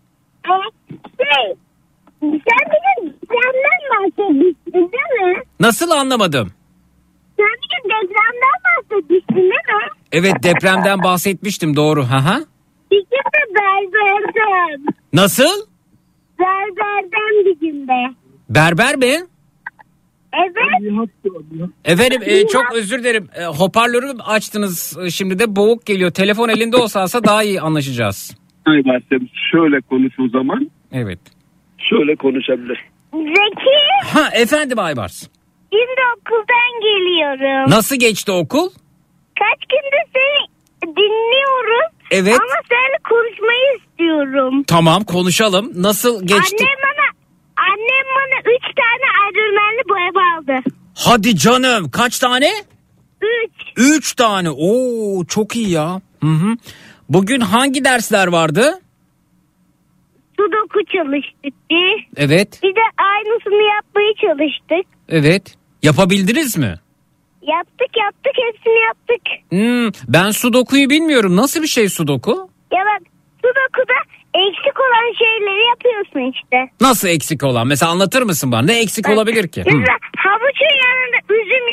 Sen bir depremden bahsetmiştin değil mi? Nasıl, anlamadım. Sen bir depremden bahsetmiştin değil mi? Evet, depremden bahsetmiştim, doğru. Haha. Bir gün de berberden. Nasıl? Berberden bir günde. Berber mi? Evet. Efendim çok özür dilerim. Hoparlörü açtınız, şimdi de boğuk geliyor. Telefon elinde olsa daha iyi anlaşacağız. Şöyle konuş o zaman. Evet. Şöyle konuşabilir. Zeki. Efendim Aybars. Şimdi okuldan geliyorum. Nasıl geçti okul? Kaç gündür seni dinliyorum. Evet. Ama seninle konuşmayı istiyorum. Tamam, konuşalım. Nasıl geçti? Annem bana 3 tane ayrılmanlı boya aldı. Hadi canım, kaç tane? 3. 3 tane. Oo, çok iyi ya. Hı. Bugün hangi dersler vardı? Sudoku çalıştık biz. Evet. Bir de aynısını yapmaya çalıştık. Evet. Yapabildiniz mi? Yaptık hepsini yaptık. Ben sudoku'yu bilmiyorum. Nasıl bir şey sudoku? Ya bak, sudoku'da eksik olan şeyleri yapıyorsun işte. Nasıl eksik olan? Mesela anlatır mısın bana? Ne eksik olabilir ki? Mesela havuçun yanında üzüm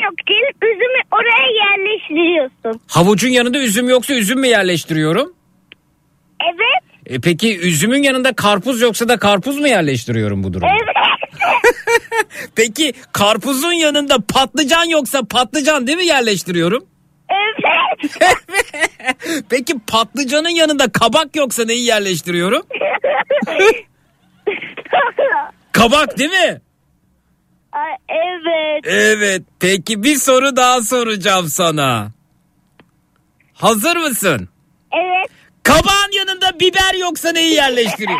yerleştiriyorsun. Havucun yanında üzüm yoksa üzüm mü yerleştiriyorum? Evet. Peki üzümün yanında karpuz yoksa da karpuz mu yerleştiriyorum bu durumda? Evet. Peki karpuzun yanında patlıcan yoksa patlıcan değil mi yerleştiriyorum? Evet. Peki patlıcanın yanında kabak yoksa neyi yerleştiriyorum? Kabak değil mi? Ay, evet. Evet. Peki bir soru daha soracağım sana. Hazır mısın? Evet. Kabağın yanında biber yoksa neyi yerleştiriyor?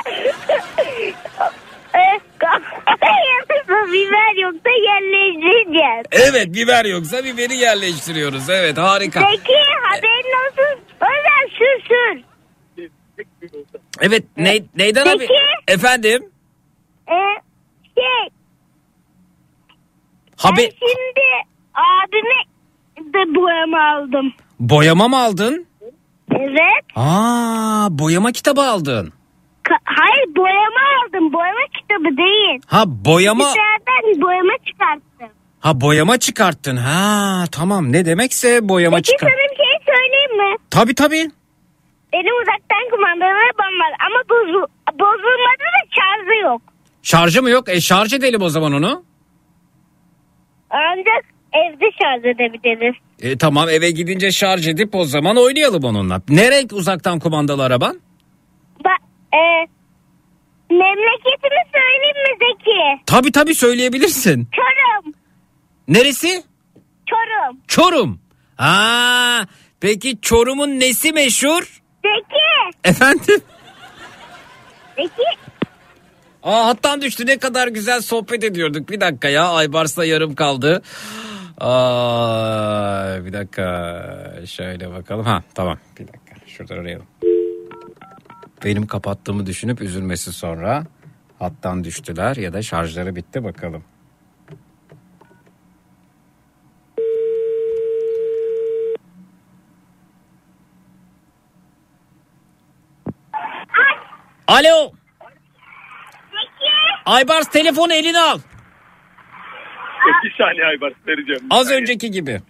Yanında biber yoksa yerleştireceğiz. Evet, biber yoksa biberi yerleştiriyoruz. Evet, harika. Peki haberin olsun. Ömer sür. Evet, neyden Peki. abi? Efendim? Ben şimdi abime de boyama aldım. Boyama mı aldın? Evet. Boyama kitabı aldın. Hayır, boyama aldım. Boyama kitabı değil. Boyama. Bilgisayardan boyama çıkarttım. Boyama çıkarttın. Tamam, ne demekse boyama Peki çıkart. sana bir şey söyleyeyim mi? Tabii. Benim uzaktan kumandalı arabam var ama bozulmadı da şarjı yok. Şarjı mı yok? Şarj edelim o zaman onu. Ancak evde şarj edebiliriz. Tamam, eve gidince şarj edip o zaman oynayalım onunla. Ne renk uzaktan kumandalı araban? Memleketimi söyleyeyim mi Zeki? Tabii söyleyebilirsin. Çorum. Neresi? Çorum. Çorum. Peki Çorum'un nesi meşhur? Zeki. Efendim? Zeki. Hattan düştü, ne kadar güzel sohbet ediyorduk. Bir dakika ya, Aybars'la yarım kaldı. Bir dakika, şöyle bakalım. Tamam, bir dakika, şuradan arayalım. Benim kapattığımı düşünüp üzülmesi sonra. Hattan düştüler ya da şarjları bitti, bakalım. Alo. Aybars, telefonu eline al. Bir saniye Aybars, vereceğim. Az önceki gibi.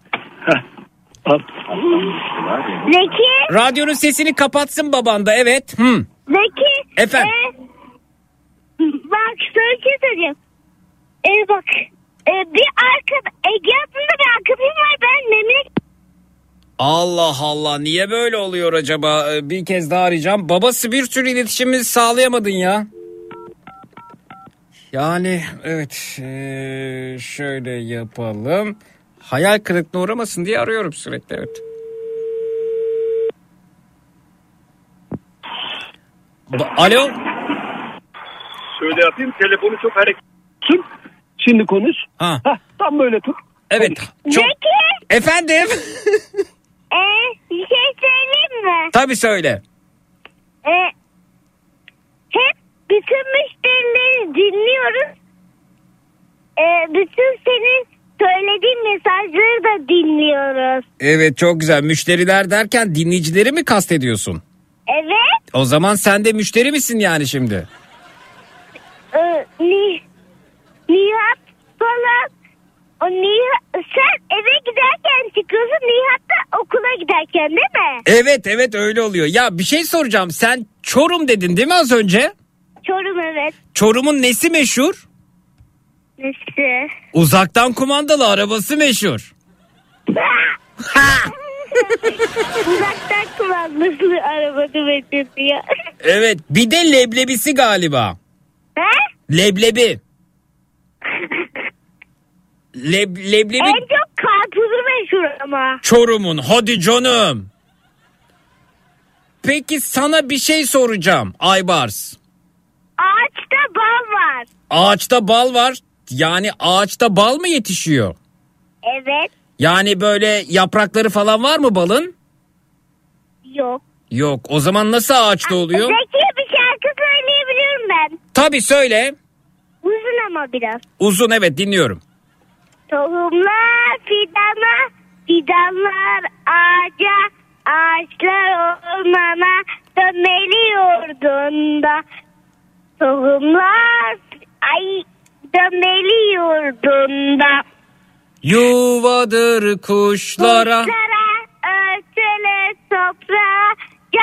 Zeki. Radyonun sesini kapatsın baban da, evet. Zeki. Efendim. Bak sana bir şey söyleyeceğim. Bak bir Ege adında bir arkadaşım var, ben memleket. Allah Allah, niye böyle oluyor acaba? Bir kez daha arayacağım. Babası bir türlü iletişimimizi sağlayamadın ya. Yani evet, şöyle yapalım. Hayal kırıklığına uğramasın diye arıyorum sürekli, evet. Alo. Şöyle yapayım, telefonu çok hareketli. Şimdi konuş. Tam böyle tut. Evet. Çok... Efendim? Bir şey söyleyeyim mi? Tabii söyle. Hep bütün müşterileri dinliyoruz. Bütün senin söylediğin mesajları da dinliyoruz. Evet, çok güzel. Müşteriler derken dinleyicileri mi kastediyorsun? Evet. O zaman sen de müşteri misin yani şimdi? Nihat falan. Sen eve giderken çıkıyorsun, Nihat da okula giderken, değil mi? Evet öyle oluyor. Ya bir şey soracağım. Sen Çorum dedin değil mi az önce? Çorum, evet. Çorum'un nesi meşhur? Nesi? Uzaktan kumandalı arabası meşhur. Uzaktan kumandalı arabası meşhur ya. Evet, bir de leblebisi galiba. Leblebi. Leblebi. En çok karpuzu meşhur ama. Çorum'un, hadi canım. Peki sana bir şey soracağım Aybars. Ağaçta bal var. Ağaçta bal var. Yani ağaçta bal mı yetişiyor? Evet. Yani böyle yaprakları falan var mı balın? Yok. Yok. O zaman nasıl ağaçta oluyor? Zeki, bir şarkı söyleyebiliyorum ben. Tabii söyle. Uzun ama biraz. Uzun, evet, dinliyorum. Tohumlar fidana, fidanlar ağaca, ağaçlar ormana, dönmeli yurdunda. Tohumlar dönmeli yurdunda. Yuvadır kuşlara.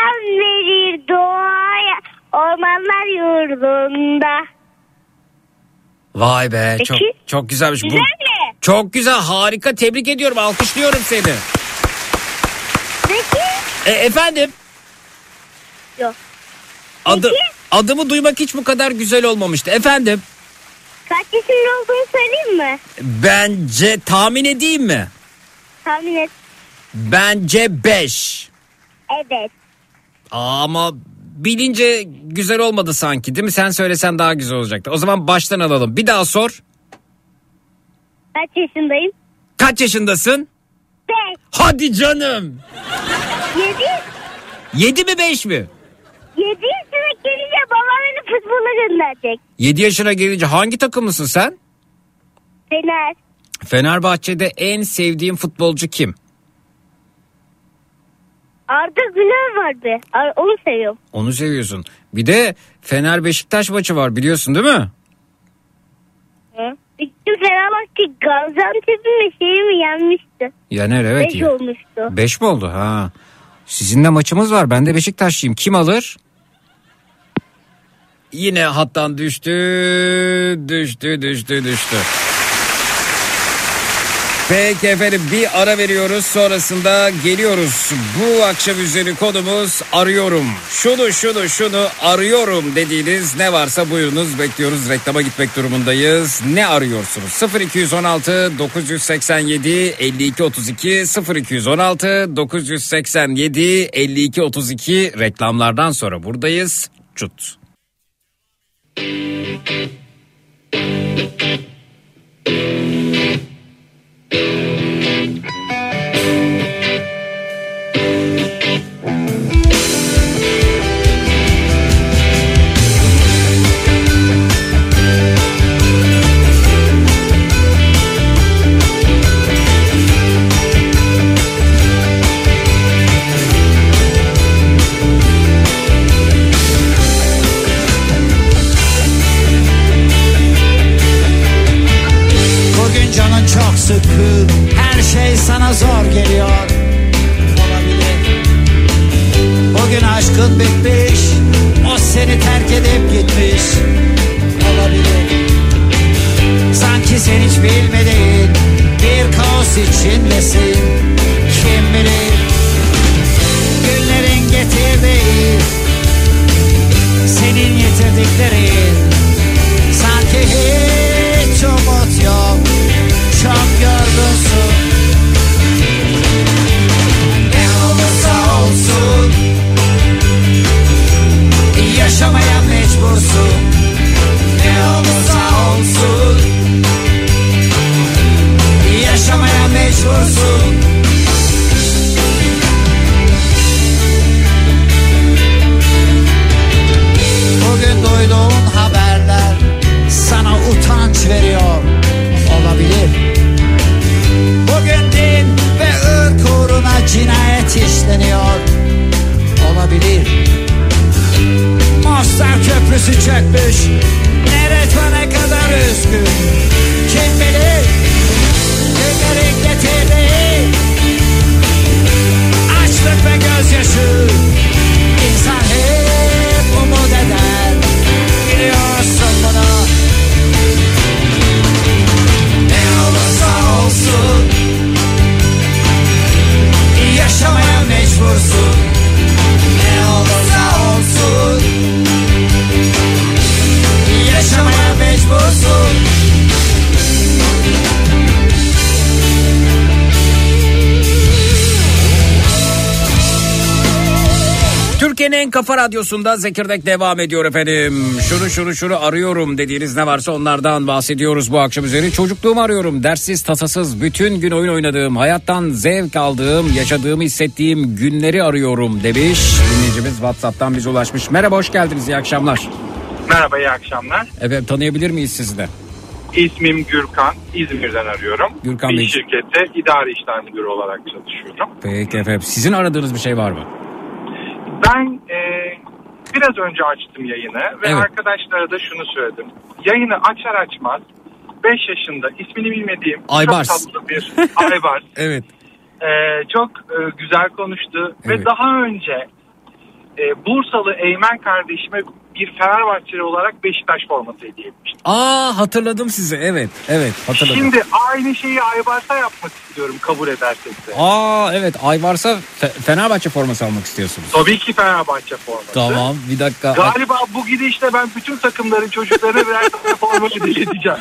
can verir doğaya ormanlar yurdunda. Vay be, Peki. çok güzelmiş. Güzel mi? Çok güzel, harika, tebrik ediyorum, alkışlıyorum seni. Peki. Efendim? Yok. Adımı duymak hiç bu kadar güzel olmamıştı. Efendim? Kaç yaşında olduğunu söyleyeyim mi? Bence tahmin edeyim mi? Tahmin et. Bence 5. Evet. Ama bilince güzel olmadı sanki, değil mi? Sen söylesen daha güzel olacaktı. O zaman baştan alalım. Bir daha sor. Kaç yaşındayım? Kaç yaşındasın? 5. Hadi canım. 7. 7 mi 5 mi? 7 yaşına gelince babam beni futbola gönderecek. 7 yaşına gelince hangi takımlısın sen? Fener. Fenerbahçe'de en sevdiğin futbolcu kim? Arda Güler vardı. Onu seviyorum. Onu seviyorsun. Bir de Fener Beşiktaş maçı var, biliyorsun değil mi? Hı? Bütün Fenerbahçe Gaziantep'in mi yenmişti. Yener, evet. 5 olmuştu. 5 mi oldu? Ha. Sizinle maçımız var. Ben de Beşiktaşlıyım. Kim alır? Yine hattan düştü. Peki efendim, bir ara veriyoruz, sonrasında geliyoruz. Bu akşam üzeri konumuz arıyorum. Şunu arıyorum dediğiniz ne varsa buyurunuz, bekliyoruz. Reklama gitmek durumundayız. Ne arıyorsunuz? 0216 987 52 32 0216 987 52 32 reklamlardan sonra buradayız. Çut. Çok sıkı, her şey sana zor geliyor. Olabilir. Bugün aşkın bitmiş, o seni terk edip gitmiş. Olabilir. Sanki sen hiç bilmediğin bir kaos içindesin. Kim bilir, günlerin getirdiği, senin yitirdiklerin. Sanki hiç umut yok. Çok yorgunsun. Ne olursa olsun yaşamaya mecbursun. Ne olursa olsun yaşamaya mecbursun. Bugün duyduğun haberler sana utanç veriyor. Olabilir. Bugün din ve ırk uğruna cinayet işleniyor. Olabilir. Mostar Köprüsü çökmüş. Neretva ne kadar üzgün. Kim bilir günlerin getirdiği açlık ve gözyaşı. İnsan hep umut eder. Biliyorsun bunu. Olsun yaşamaya mecbursun. Ne olursa olsun yaşamaya mecbursun. Türkiye'nin en kafa radyosunda Zekirdek devam ediyor efendim. Şunu arıyorum dediğiniz ne varsa onlardan bahsediyoruz bu akşam üzeri. Çocukluğumu arıyorum. Derssiz tasasız bütün gün oyun oynadığım, hayattan zevk aldığım, yaşadığımı hissettiğim günleri arıyorum demiş. Dinleyicimiz WhatsApp'tan bize ulaşmış. Merhaba, hoş geldiniz, iyi akşamlar. Merhaba, iyi akşamlar. Efendim, tanıyabilir miyiz sizi de? İsmim Gürkan, İzmir'den arıyorum. Gürkan bir Bey. şirkette idari işler müdürü olarak çalışıyorum. Peki efendim, sizin aradığınız bir şey var mı? Ben biraz önce açtım yayını ve evet, arkadaşlara da şunu söyledim. Yayını açar açmaz 5 yaşında ismini bilmediğim Aybars. çok tatlı bir Aybars. Evet. Çok güzel konuştu evet, ve daha önce Bursalı Eymen kardeşime bir Fenerbahçeli olarak Beşiktaş forması hediye etmiştim. Hatırladım sizi. Evet hatırladım. Şimdi aynı şeyi Aybars'a yapmak istiyorum kabul edersek de. Evet, Aybars'a Fenerbahçe forması almak istiyorsunuz. Tabii ki Fenerbahçe forması. Tamam, bir dakika. Galiba bu gidişle ben bütün takımların çocuklarına birer tane forma hediye edeceğim.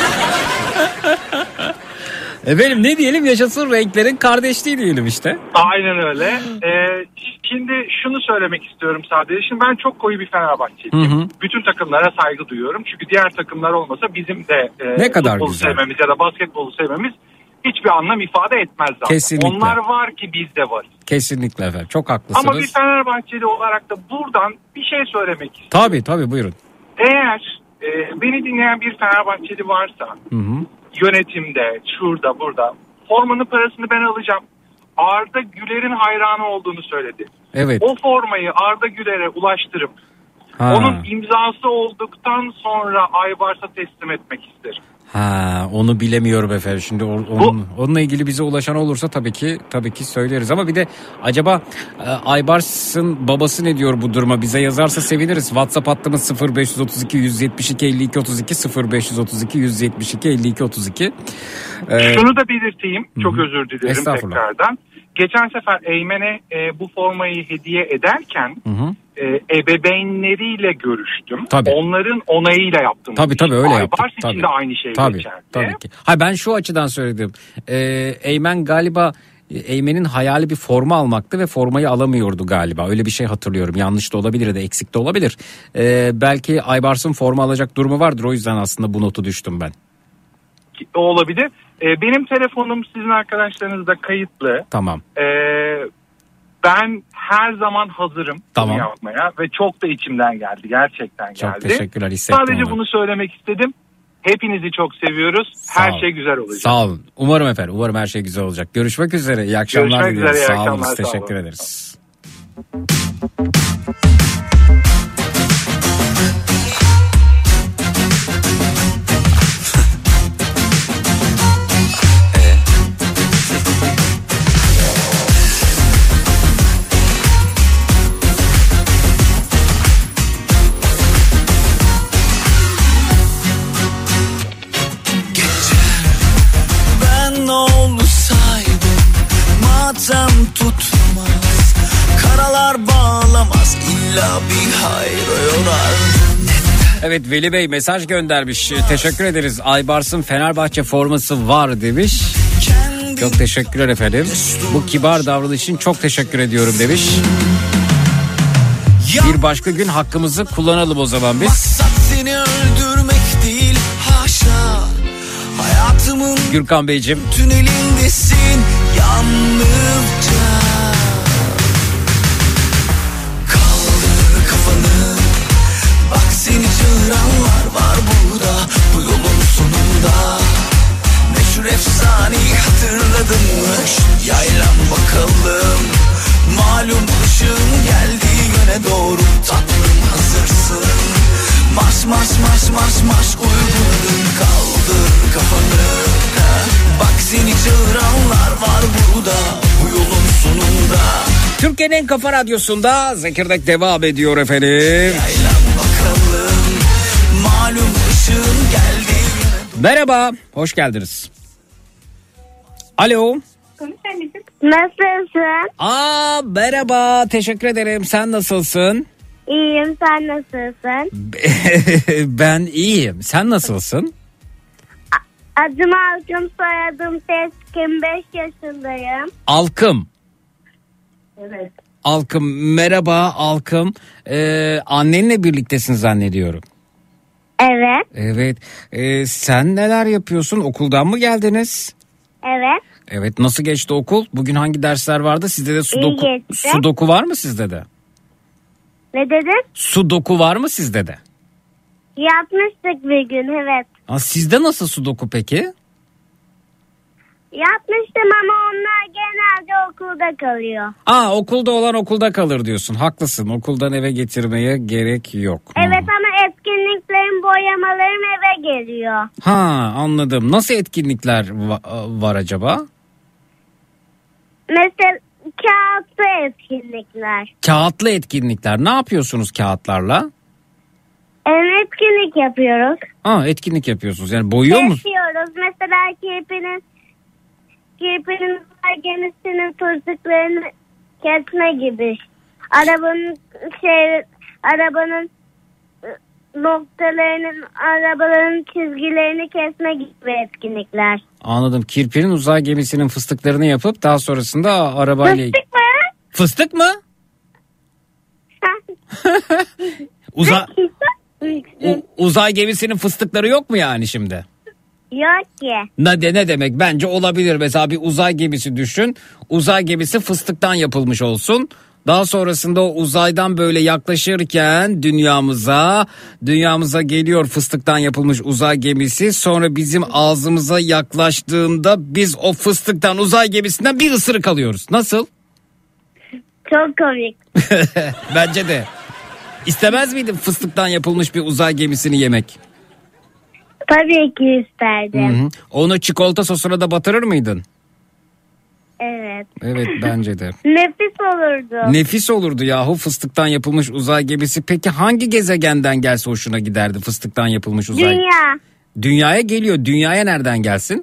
Efendim ne diyelim, yaşasın renklerin kardeşliği diyelim işte. Aynen öyle. Şimdi şunu söylemek istiyorum sadece. Şimdi ben çok koyu bir Fenerbahçeliyim. Bütün takımlara saygı duyuyorum. Çünkü diğer takımlar olmasa bizim de ne kadar futbolu güzel sevmemiz ya da basketbolu sevmemiz hiçbir anlam ifade etmez zaten. Kesinlikle. Onlar var ki biz de varız. Kesinlikle efendim. Çok haklısınız. Ama bir Fenerbahçeli olarak da buradan bir şey söylemek istiyorum. Tabii buyurun. Eğer beni dinleyen bir Fenerbahçeli varsa yönetimde, şurada, burada formanın parasını ben alacağım. Arda Güler'in hayranı olduğunu söyledi. Evet. O formayı Arda Güler'e ulaştırıp onun imzası olduktan sonra Aybars'a teslim etmek isterim. Onu bilemiyorum efendim. Şimdi onunla ilgili bize ulaşan olursa tabii ki söyleriz. Ama bir de acaba Aybars'ın babası ne diyor bu duruma? Bize yazarsa seviniriz. WhatsApp hattımız 0532 172 52 32 0532 172 52 32. Şunu da belirteyim. Çok özür dilerim tekrardan. Geçen sefer Eymen'e bu formayı hediye ederken ebeveynleriyle görüştüm. Tabii. Onların onayıyla yaptım. Tabii öyle yaptım. Aybars için de aynı şey geçerli. Tabii ki. Ben şu açıdan söyledim. Eymen galiba Eymen'in hayali bir forma almaktı ve formayı alamıyordu galiba. Öyle bir şey hatırlıyorum. Yanlış da olabilir ya da eksik de olabilir. Belki Aybars'ın forma alacak durumu vardır. O yüzden aslında bu notu düştüm ben. O olabilir. Benim telefonum sizin arkadaşlarınızda kayıtlı. Tamam. Ben her zaman hazırım bunu yapmaya ve çok da içimden geldi. Gerçekten geldi. Çok teşekkürler. Sadece bunu söylemek istedim. Hepinizi çok seviyoruz. Her şey güzel olacak. Sağ olun. Umarım efendim. Umarım her şey güzel olacak. Görüşmek üzere. İyi akşamlar diliyoruz. Sağ olun. Teşekkür ederiz. Tutmaz, karalar bağlamaz, illa bir hayra yorar. Evet, Veli Bey mesaj göndermiş. Teşekkür ederiz. Aybars'ın Fenerbahçe forması var demiş. Çok teşekkürler efendim. Bu kibar davranışın çok teşekkür ediyorum demiş. Bir başka gün hakkımızı kullanalım o zaman biz. Maksat seni öldürmek değil haşa. Hayatımın Gürkan Beyciğim. Tünelindesin yalnızca. Kaldır kafanı, bak seni çağıranlar var burada, bu yolun sonunda. Meşhur efsaneyi hatırladın mı? Yaylan bakalım. Malum ışığın geldiği yöne doğru, tatlım hazırsın. Marş marş marş marş marş uyguladın, kaldır kafanı. Bak seni çağıranlar var burada, bu yolun sonunda. Türkiye'nin en kafa radyosunda Zekirdek devam ediyor efendim. Yaylan bakalım. Malum ışığın geldiği yöne. Merhaba, hoş geldiniz. Alo. Nasılsın? Merhaba, teşekkür ederim. Sen nasılsın? İyiyim, sen nasılsın? Ben iyiyim. Sen nasılsın? Adım Alkım, soyadım Teskin, 5 yaşındayım. Alkım. Evet. Alkım, merhaba Alkım. Annenle birliktesin zannediyorum. Evet. Evet. Sen neler yapıyorsun? Okuldan mı geldiniz? Evet. Evet, nasıl geçti okul? Bugün hangi dersler vardı? Sizde de sudoku var mı sizde de? Ne dedin? Sudoku var mı sizde de? Yapmıştık bir gün, evet. Sizde nasıl sudoku peki? Yapmıştım ama onlar genelde okulda kalıyor. Okulda olan okulda kalır diyorsun. Haklısın. Okuldan eve getirmeye gerek yok. Evet ama etkinliklerin, boyamalarım eve geliyor. Anladım. Nasıl etkinlikler var acaba? Mesela kağıtlı etkinlikler. Kağıtlı etkinlikler. Ne yapıyorsunuz kağıtlarla? Etkinlik yapıyoruz. Etkinlik yapıyorsunuz. Yani boyuyor musunuz? Kesiyoruz. Mesela kirpinin gemisinin fıstıklarını kesme gibi. Arabanın noktalarının, arabaların çizgilerini kesme gibi etkinlikler. Anladım. Kirpinin uzay gemisinin fıstıklarını yapıp daha sonrasında arabayla... Fıstık mı? Fıstık mı? Uzay gemisinin fıstıkları yok mu yani şimdi? Yok ki. Ne demek? Bence olabilir. Mesela bir uzay gemisi düşün. Uzay gemisi fıstıktan yapılmış olsun. Daha sonrasında o uzaydan böyle yaklaşırken dünyamıza geliyor fıstıktan yapılmış uzay gemisi. Sonra bizim ağzımıza yaklaştığında biz o fıstıktan uzay gemisinden bir ısırık alıyoruz. Nasıl? Çok komik. Bence de. İstemez miydin fıstıktan yapılmış bir uzay gemisini yemek? Tabii ki isterdim. Hı-hı. Onu çikolata sosuna da batırır mıydın? Evet. Evet bence de. Nefis olurdu. Nefis olurdu yahu fıstıktan yapılmış uzay gemisi. Peki hangi gezegenden gelse hoşuna giderdi fıstıktan yapılmış uzay? Dünya. Dünyaya geliyor. Dünyaya nereden gelsin?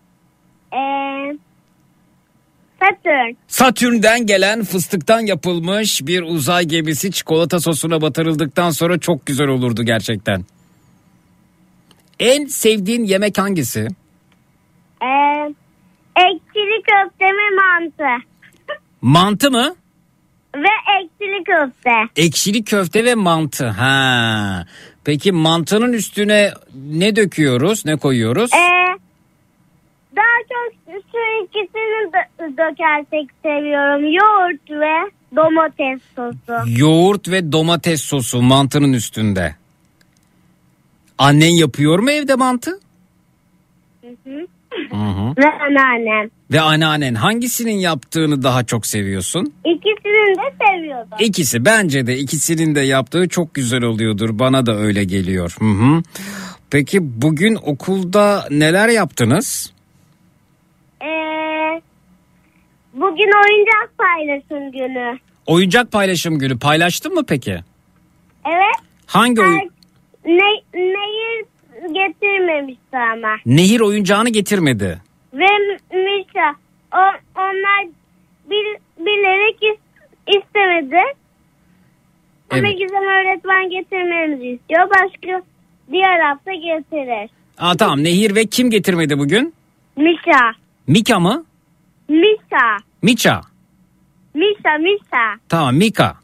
Satürn. Satürn'den gelen fıstıktan yapılmış bir uzay gemisi çikolata sosuna batırıldıktan sonra çok güzel olurdu gerçekten. En sevdiğin yemek hangisi? Ekşili köfte ve mantı. Mantı mı? Ve ekşili köfte. Ekşili köfte ve mantı. Ha. Peki mantının üstüne ne döküyoruz? Ne koyuyoruz? Daha çok şu ikisini dökersek seviyorum. Yoğurt ve domates sosu. Yoğurt ve domates sosu mantının üstünde. Annen yapıyor mu evde mantı? Hı-hı. Hı-hı. Ve anneannem. Ve anneannen hangisinin yaptığını daha çok seviyorsun? İkisini de seviyordum. İkisi bence de ikisinin de yaptığı çok güzel oluyordur. Bana da öyle geliyor. Hı-hı. Peki bugün okulda neler yaptınız? Bugün oyuncak paylaşım günü. Oyuncak paylaşım günü. Paylaştın mı peki? Evet. Hangi oyun? Nehir getirmemişti ama. Nehir oyuncağını getirmedi. Ve Mişa. Onlar bilerek istemedi. Ama Evet. Gizem öğretmen getirmemizi istiyor. Başka diğer hafta getirir. Tamam. Nehir ve kim getirmedi bugün? Mişa. Mika mı? Mişa. Miça. Mişa. Tamam Mika.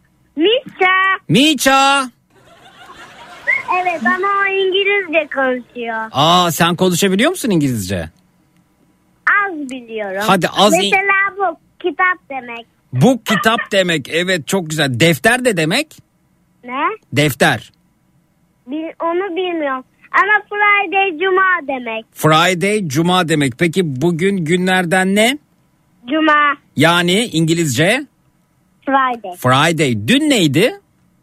Miça. Evet ama o İngilizce konuşuyor. Sen konuşabiliyor musun İngilizce? Az biliyorum. Hadi az. Mesela bu kitap demek. Bu kitap demek. Evet çok güzel. Defter de demek. Ne? Defter. Onu bilmiyorum. Ama Friday cuma demek. Friday cuma demek. Peki bugün günlerden ne? Cuma. Yani İngilizce? Friday. Friday. Dün neydi?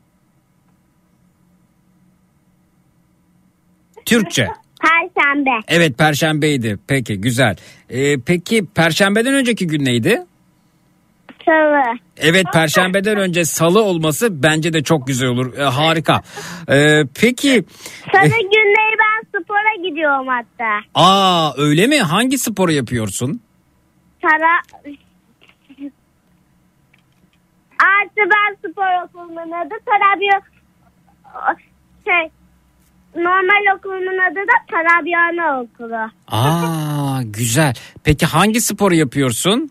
Türkçe. Perşembe. Evet perşembeydi. Peki güzel. Peki perşembeden önceki gün neydi? Salı. Evet perşembeden önce salı olması bence de çok güzel olur. Harika. Peki. Salı günleri ben spora gidiyorum hatta. Öyle mi? Hangi sporu yapıyorsun? Artı ben spor okulumun adı Tarabya. Normal okulumun adı da Tarabyana okulu. Güzel. Peki hangi sporu yapıyorsun?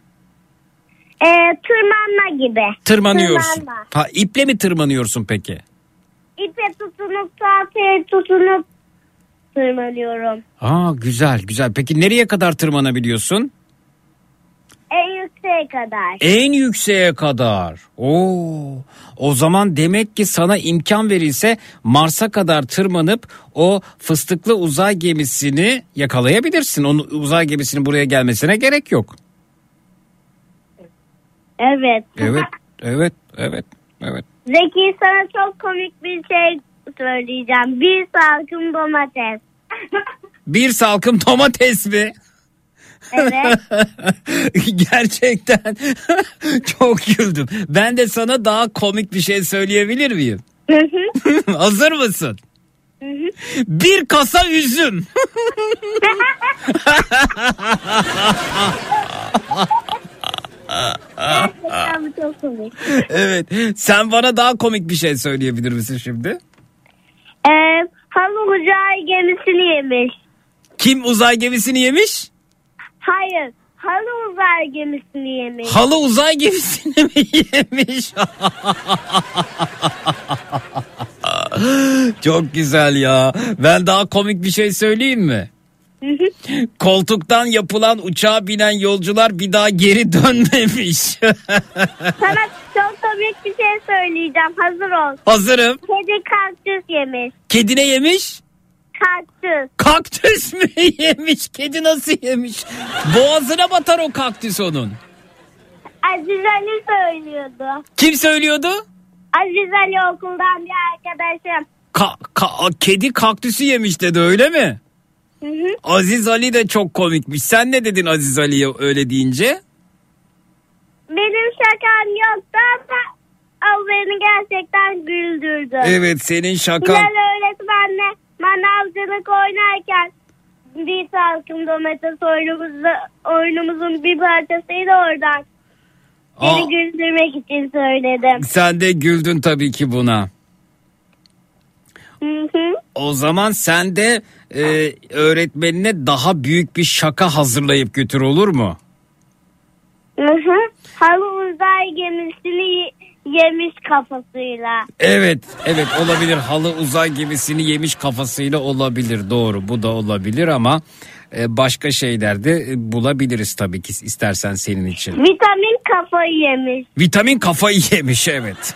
Tırmanma gibi. Tırmanıyorsun. Tırmanma. İple mi tırmanıyorsun peki? İpe tutunup saateye tutunup tırmanıyorum. Güzel. Peki nereye kadar tırmanabiliyorsun? En yükseğe kadar. En yükseğe kadar. O zaman demek ki sana imkan verilse Mars'a kadar tırmanıp o fıstıklı uzay gemisini yakalayabilirsin. O uzay gemisinin buraya gelmesine gerek yok. Evet. Evet. Zeki sana çok komik bir şey söyleyeceğim. Bir salkım domates. Bir salkım domates mi? Evet. Gerçekten çok güldüm. Ben de sana daha komik bir şey söyleyebilir miyim? Hazır mısın? Bir kasa üzüm. Gerçekten bu çok komik. Evet. Sen bana daha komik bir şey söyleyebilir misin şimdi? Halı uzay gemisini yemiş. Kim uzay gemisini yemiş? Hayır. Halı uzay gemisini yemiş. Halı uzay gemisini mi yemiş? Çok güzel ya. Ben daha komik bir şey söyleyeyim mi? Koltuktan yapılan uçağa binen yolcular bir daha geri dönmemiş. Sana çok komik bir şey söyleyeceğim. Hazır ol. Hazırım. Kedi kaktüs yemiş. Kedi ne yemiş? Kaktüs. Kaktüs mü yemiş? Kedi nasıl yemiş? Boğazına batar o kaktüs onun. Aziz Ali söylüyordu. Kim söylüyordu? Aziz Ali okuldan bir arkadaşım. Kedi kaktüsü yemiş dedi, öyle mi? Hı. Aziz Ali de çok komikmiş. Sen ne dedin Aziz Ali'ye öyle deyince? Benim şakam yoktu ama o beni gerçekten güldürdü. Evet, senin şakan. Bilal öğretmenle manavcılık oynarken bir salkım domates oyunumuzun bir parçasıydı oradan. Seni güldürmek için söyledim. Sen de güldün tabii ki buna. Hı. O zaman sen de öğretmenine daha büyük bir şaka hazırlayıp götür, olur mu? Halı uzay gemisini yemiş kafasıyla. Evet olabilir. Halı uzay gemisini yemiş kafasıyla olabilir, doğru, bu da olabilir ama başka şeyler de bulabiliriz tabii ki istersen senin için. Vitamin kafayı yemiş. Vitamin kafayı yemiş, evet.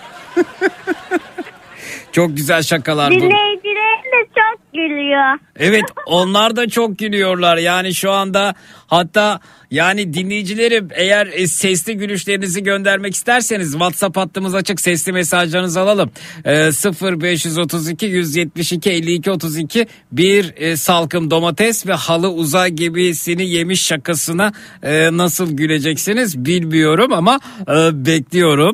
Çok güzel şakalar bu. Dinleyicilerim de çok gülüyor. Evet, onlar da çok gülüyorlar. Yani şu anda hatta yani dinleyicilerim, eğer sesli gülüşlerinizi göndermek isterseniz WhatsApp hattımız açık, sesli mesajlarınızı alalım. 0532 172 52 32 bir salkım domates ve halı uzay gemisini yemiş şakasına nasıl güleceksiniz bilmiyorum ama bekliyorum.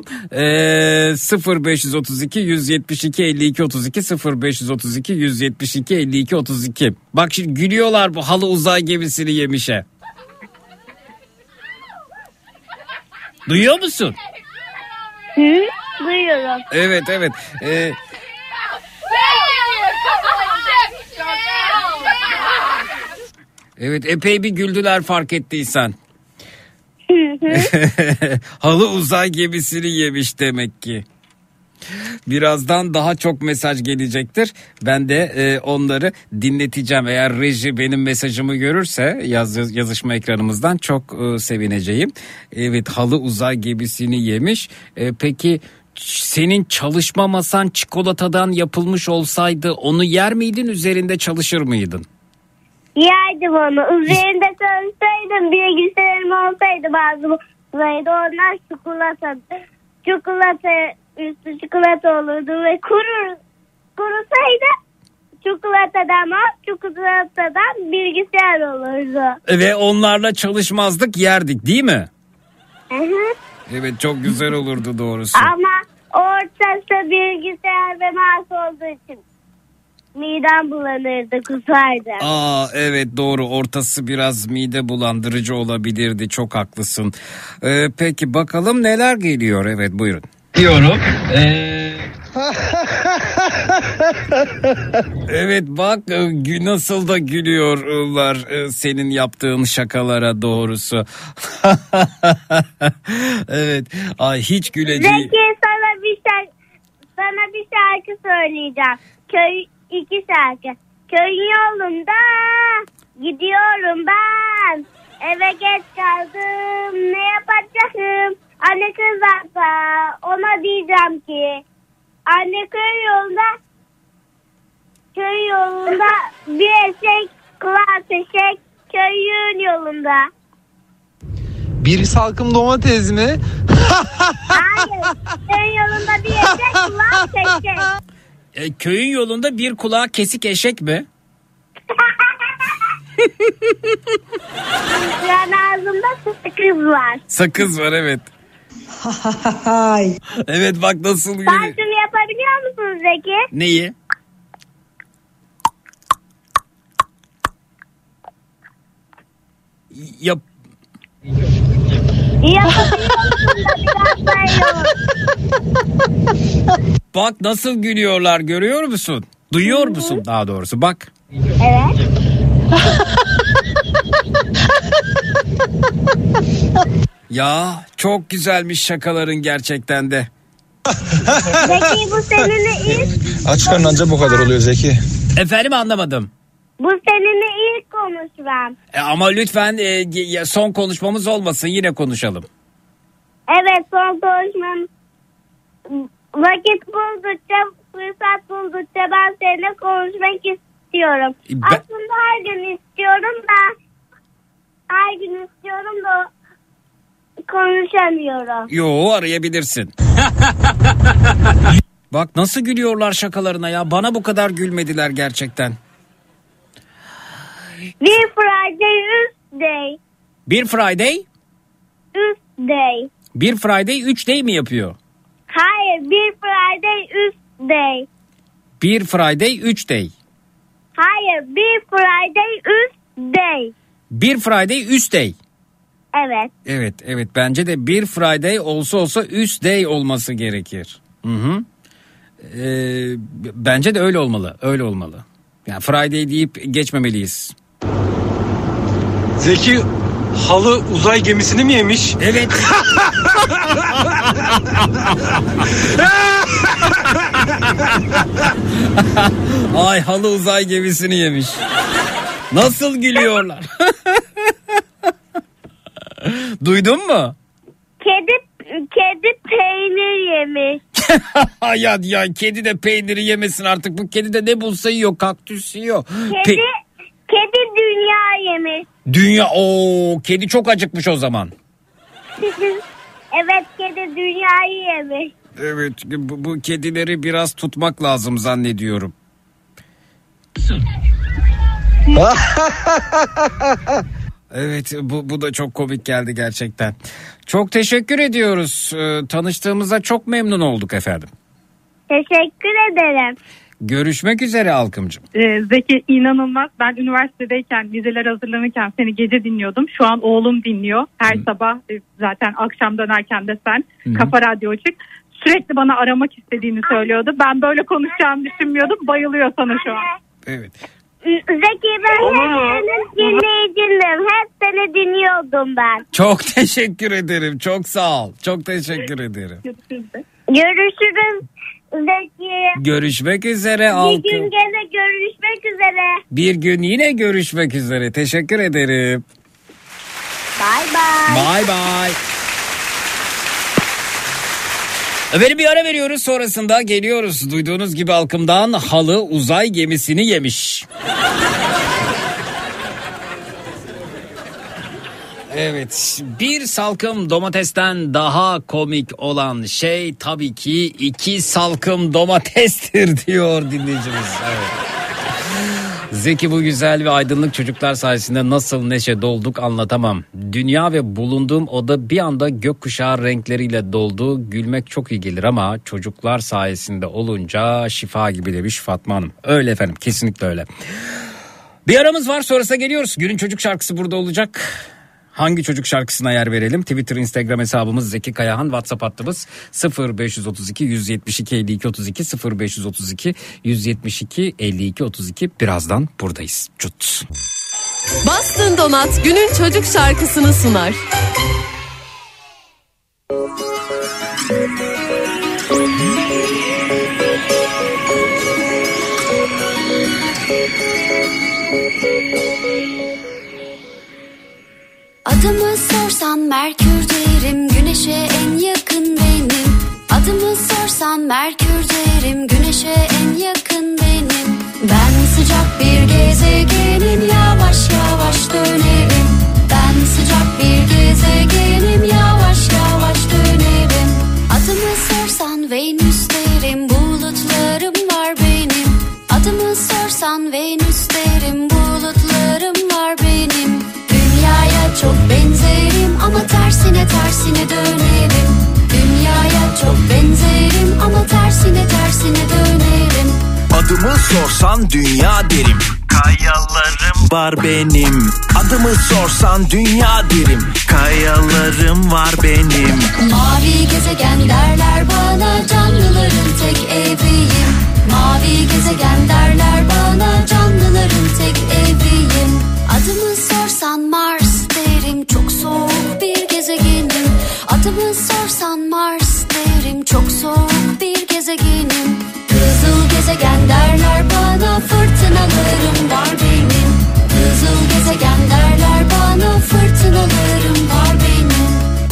0532 172 52 32 0532 172 52 32. Bak şimdi gülüyorlar bu halı uzay gemisini yemişe. Duyuyor musun? Hı, duyuyorum. Evet. Evet, epey bir güldüler fark ettiysen. Halı uzay gemisini yemiş demek ki. Birazdan daha çok mesaj gelecektir. Ben de onları dinleteceğim. Eğer reji benim mesajımı görürse yazışma ekranımızdan çok sevineceğim. Evet, halı uzay gemisini yemiş. Peki senin çalışma masan çikolatadan yapılmış olsaydı onu yer miydin, üzerinde çalışır mıydın? Yerdim onu. Üzerinde çalışsaydım, bilgisayarım olsaydı bazıları onlar çikolata üstü çikolata olurdu ve kurusaydı çikolatadan bilgisayar olurdu. Ve onlarla çalışmazdık, yerdik değil mi? Hı. Evet, çok güzel olurdu doğrusu. Ama ortası bilgisayar ve mouse olduğu için midem bulanırdı, kusardı. Evet doğru, ortası biraz mide bulandırıcı olabilirdi, çok haklısın. Peki bakalım neler geliyor, evet buyurun. Diyorum. Evet bak nasıl da gülüyorlar senin yaptığın şakalara doğrusu. Evet, ay hiç güleceğim. Zeki, sana bir şarkı söyleyeceğim. İki şarkı. Köyün yolunda gidiyorum ben. Eve geç kaldım, ne yapacağım? Anne kızarsa ona diyeceğim ki anne köy yolunda bir eşek, kulak eşek köyün yolunda. Bir salkım domates mi? Hayır, köyün yolunda bir eşek, kulak eşek. Köyün yolunda bir kulağı kesik eşek mi? Şu an ağzımda sakız var. Sakız var, evet. Evet, bak nasıl Sen gülüyor. şunu yapabiliyor musun Zeki? Neyi? Yap. Bak nasıl gülüyorlar, görüyor musun? Duyuyor musun daha doğrusu, bak. Evet. Ya çok güzelmiş şakaların gerçekten de. Zeki bu seninle ilk. Aç karnı anca bu kadar oluyor Zeki. Efendim, anlamadım. Bu seninle ilk konuşmam. Ama lütfen son konuşmamız olmasın, yine konuşalım. Evet, son konuşmam. Vakit buldukça, fırsat buldukça ben seninle konuşmak istiyorum. Aslında her gün istiyorum da konuşamıyorum. Yo, arayabilirsin. Bak nasıl gülüyorlar şakalarına ya. Bana bu kadar gülmediler gerçekten. Bir Friday üst day. Bir Friday? Üst day. Bir Friday 3 day mi yapıyor? Hayır, bir Friday üst day. Bir Friday 3 day. Hayır, bir Friday üst day. Bir Friday üst day. Evet. Evet bence de bir Friday olsa üst day olması gerekir. Hı. Bence de öyle olmalı. Yani Friday deyip geçmemeliyiz. Zeki halı uzay gemisini mi yemiş? Evet. Ay, halı uzay gemisini yemiş. Nasıl gülüyorlar. Duydun mu? Kedi peynir yemiş. ya kedi de peyniri yemesin artık. Bu kedi de ne bulsa yiyor. Kaktüs yiyor. Kedi dünya yemiş. Kedi çok acıkmış o zaman. Evet, kedi dünyayı yemiş. Evet, bu kedileri biraz tutmak lazım zannediyorum. Evet, bu da çok komik geldi gerçekten. Çok teşekkür ediyoruz. Tanıştığımıza çok memnun olduk efendim. Teşekkür ederim. Görüşmek üzere Alkımcığım. Zeki, inanılmaz. Ben üniversitedeyken, vizeler hazırlanırken seni gece dinliyordum. Şu an oğlum dinliyor. Her sabah zaten akşam dönerken de sen. Kafa Radyo açık. Sürekli bana aramak istediğini söylüyordu. Ben böyle konuşacağımı düşünmüyordum. Bayılıyor sana şu an. Evet. Zeki, ben hep senin dinleyicinim. Hep seni dinliyordum ben. Çok teşekkür ederim. Çok sağ ol. Çok teşekkür ederim. Görüşürüz Zeki. Görüşmek üzere Alkım. Bir gün gene görüşmek üzere. Bir gün yine görüşmek üzere. Teşekkür ederim. Bye bye. Bye bye. Efendim, bir ara veriyoruz, sonrasında geliyoruz. Duyduğunuz gibi Alkım'dan halı uzay gemisini yemiş. Evet, bir salkım domatesten daha komik olan şey tabii ki 2 salkım domatestir diyor dinleyicimiz. Evet. Zeki, bu güzel ve aydınlık çocuklar sayesinde nasıl neşe dolduk anlatamam. Dünya ve bulunduğum oda bir anda gökkuşağı renkleriyle doldu. Gülmek çok iyi gelir ama çocuklar sayesinde olunca şifa gibi demiş Fatma Hanım. Öyle efendim, kesinlikle öyle. Bir aramız var, sonrasında geliyoruz. Günün çocuk şarkısı burada olacak. Hangi çocuk şarkısına yer verelim? Twitter, Instagram hesabımız Zeki Kayahan, WhatsApp hattımız 0532 172 52 32 0532 172 52 32. Birazdan buradayız. Cut. Bastın Donat günün çocuk şarkısını sunar. Adımı sorsan Merkür derim, Güneş'e en yakın benim. Adımı sorsan Merkür derim, Güneş'e en yakın benim. Ben sıcak bir gezegenim, yavaş yavaş dönerim. Ben sıcak bir gezegenim, yavaş yavaş dönerim. Adımı sorsan Venüs derim, bulutlarım var benim. Adımı sorsan Venüs derim, bulutlarım var benim. sorsan dünya derim. Kayalarım var benim. Adımı sorsan dünya derim. Kayalarım var benim. Mavi gezegen derler bana, canlıların tek eviyim. Mavi gezegen derler bana, canlıların tek eviyim. Adımı sorsan Mars derim, çok soğuk bir gezegenim. Adımı sorsan Mars derim, çok soğuk bir gezegenim. Kızıl gezegen derler bana, fırtınalarım var benim. Kızıl gezegen derler bana, fırtınalarım var benim.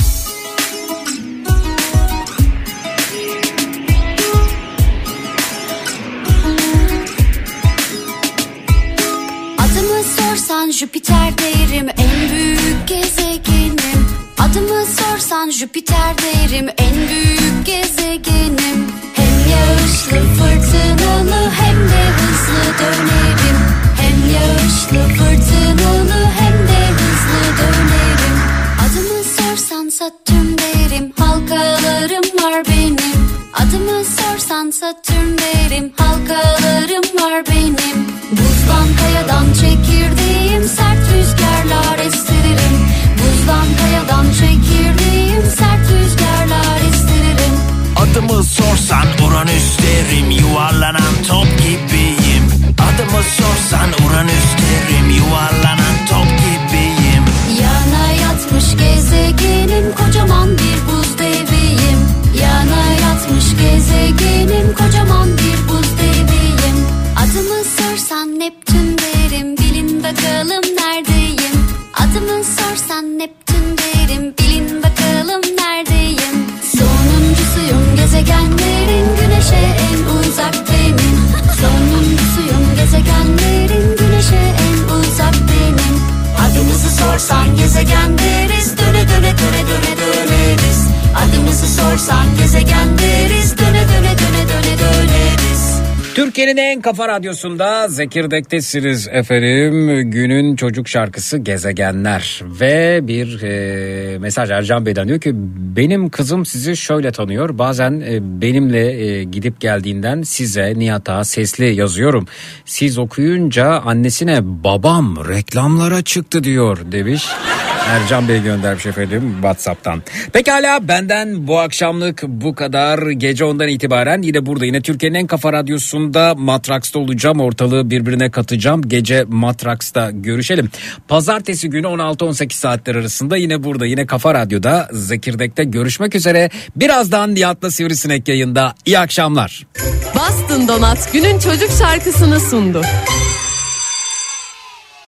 Adımı sorsan Jüpiter derim, en büyük gezegenim. Adımı sorsan Jüpiter derim, en büyük gezegenim. Hem yağışlı fırtınalı hem de hızlı dönerim. Hem yağışlı fırtınalı hem de hızlı dönerim. Adımı sorsan Satürn derim, halkalarım var benim. Adımı sorsan Satürn derim, halkalarım var benim. Buzdan kayadan çekirdeğim, sert rüzgarlar estiririm. Buzdan kayadan çekirdeğim, sert rüzgarlar estiririm. Adımı sorsan Uranüs derim, yuvarlanan top gibiyim. Adımı sorsan Uranüs derim, yuvarlanan top gibiyim. Yana yatmış gezegenim, kocaman bir buz deviyim. Yana yatmış gezegenim, kocaman bir buz deviyim. Adımı sorsan Neptün derim, bilin bakalım neredeyim. Adımı sorsan Neptün derim, bilin bakalım neredeyim. Sonuncusuyum gezegenlerin, güneşe en uzak benim. Sonuncusuyum gezegenlerin, güneşe en uzak benim. Adımızı sorsan gezegen deriz, döne döne döne döne döneriz. Adımızı sorsan gezegen deriz, döne döne döne döne döneriz. Türkiye'nin en kafa radyosunda Zekirdek'tesiniz efendim. Günün çocuk şarkısı Gezegenler. Ve bir mesaj Ercan Bey'den diyor ki benim kızım sizi şöyle tanıyor. Bazen benimle gidip geldiğinden size Nihat'a sesli yazıyorum. Siz okuyunca annesine babam reklamlara çıktı diyor demiş. Ercan Bey göndermiş efendim WhatsApp'tan. Pekala, benden bu akşamlık bu kadar. Gece 10'dan itibaren yine burada, yine Türkiye'nin en kafa radyosunda Matraks'ta olacağım. Ortalığı birbirine katacağım. Gece Matraks'ta görüşelim. Pazartesi günü 16-18 saatler arasında yine burada, yine Kafa Radyo'da Zekirdek'te görüşmek üzere. Birazdan Nihat'la Sivrisinek yayında. İyi akşamlar. Bastın Donat günün çocuk şarkısını sundu.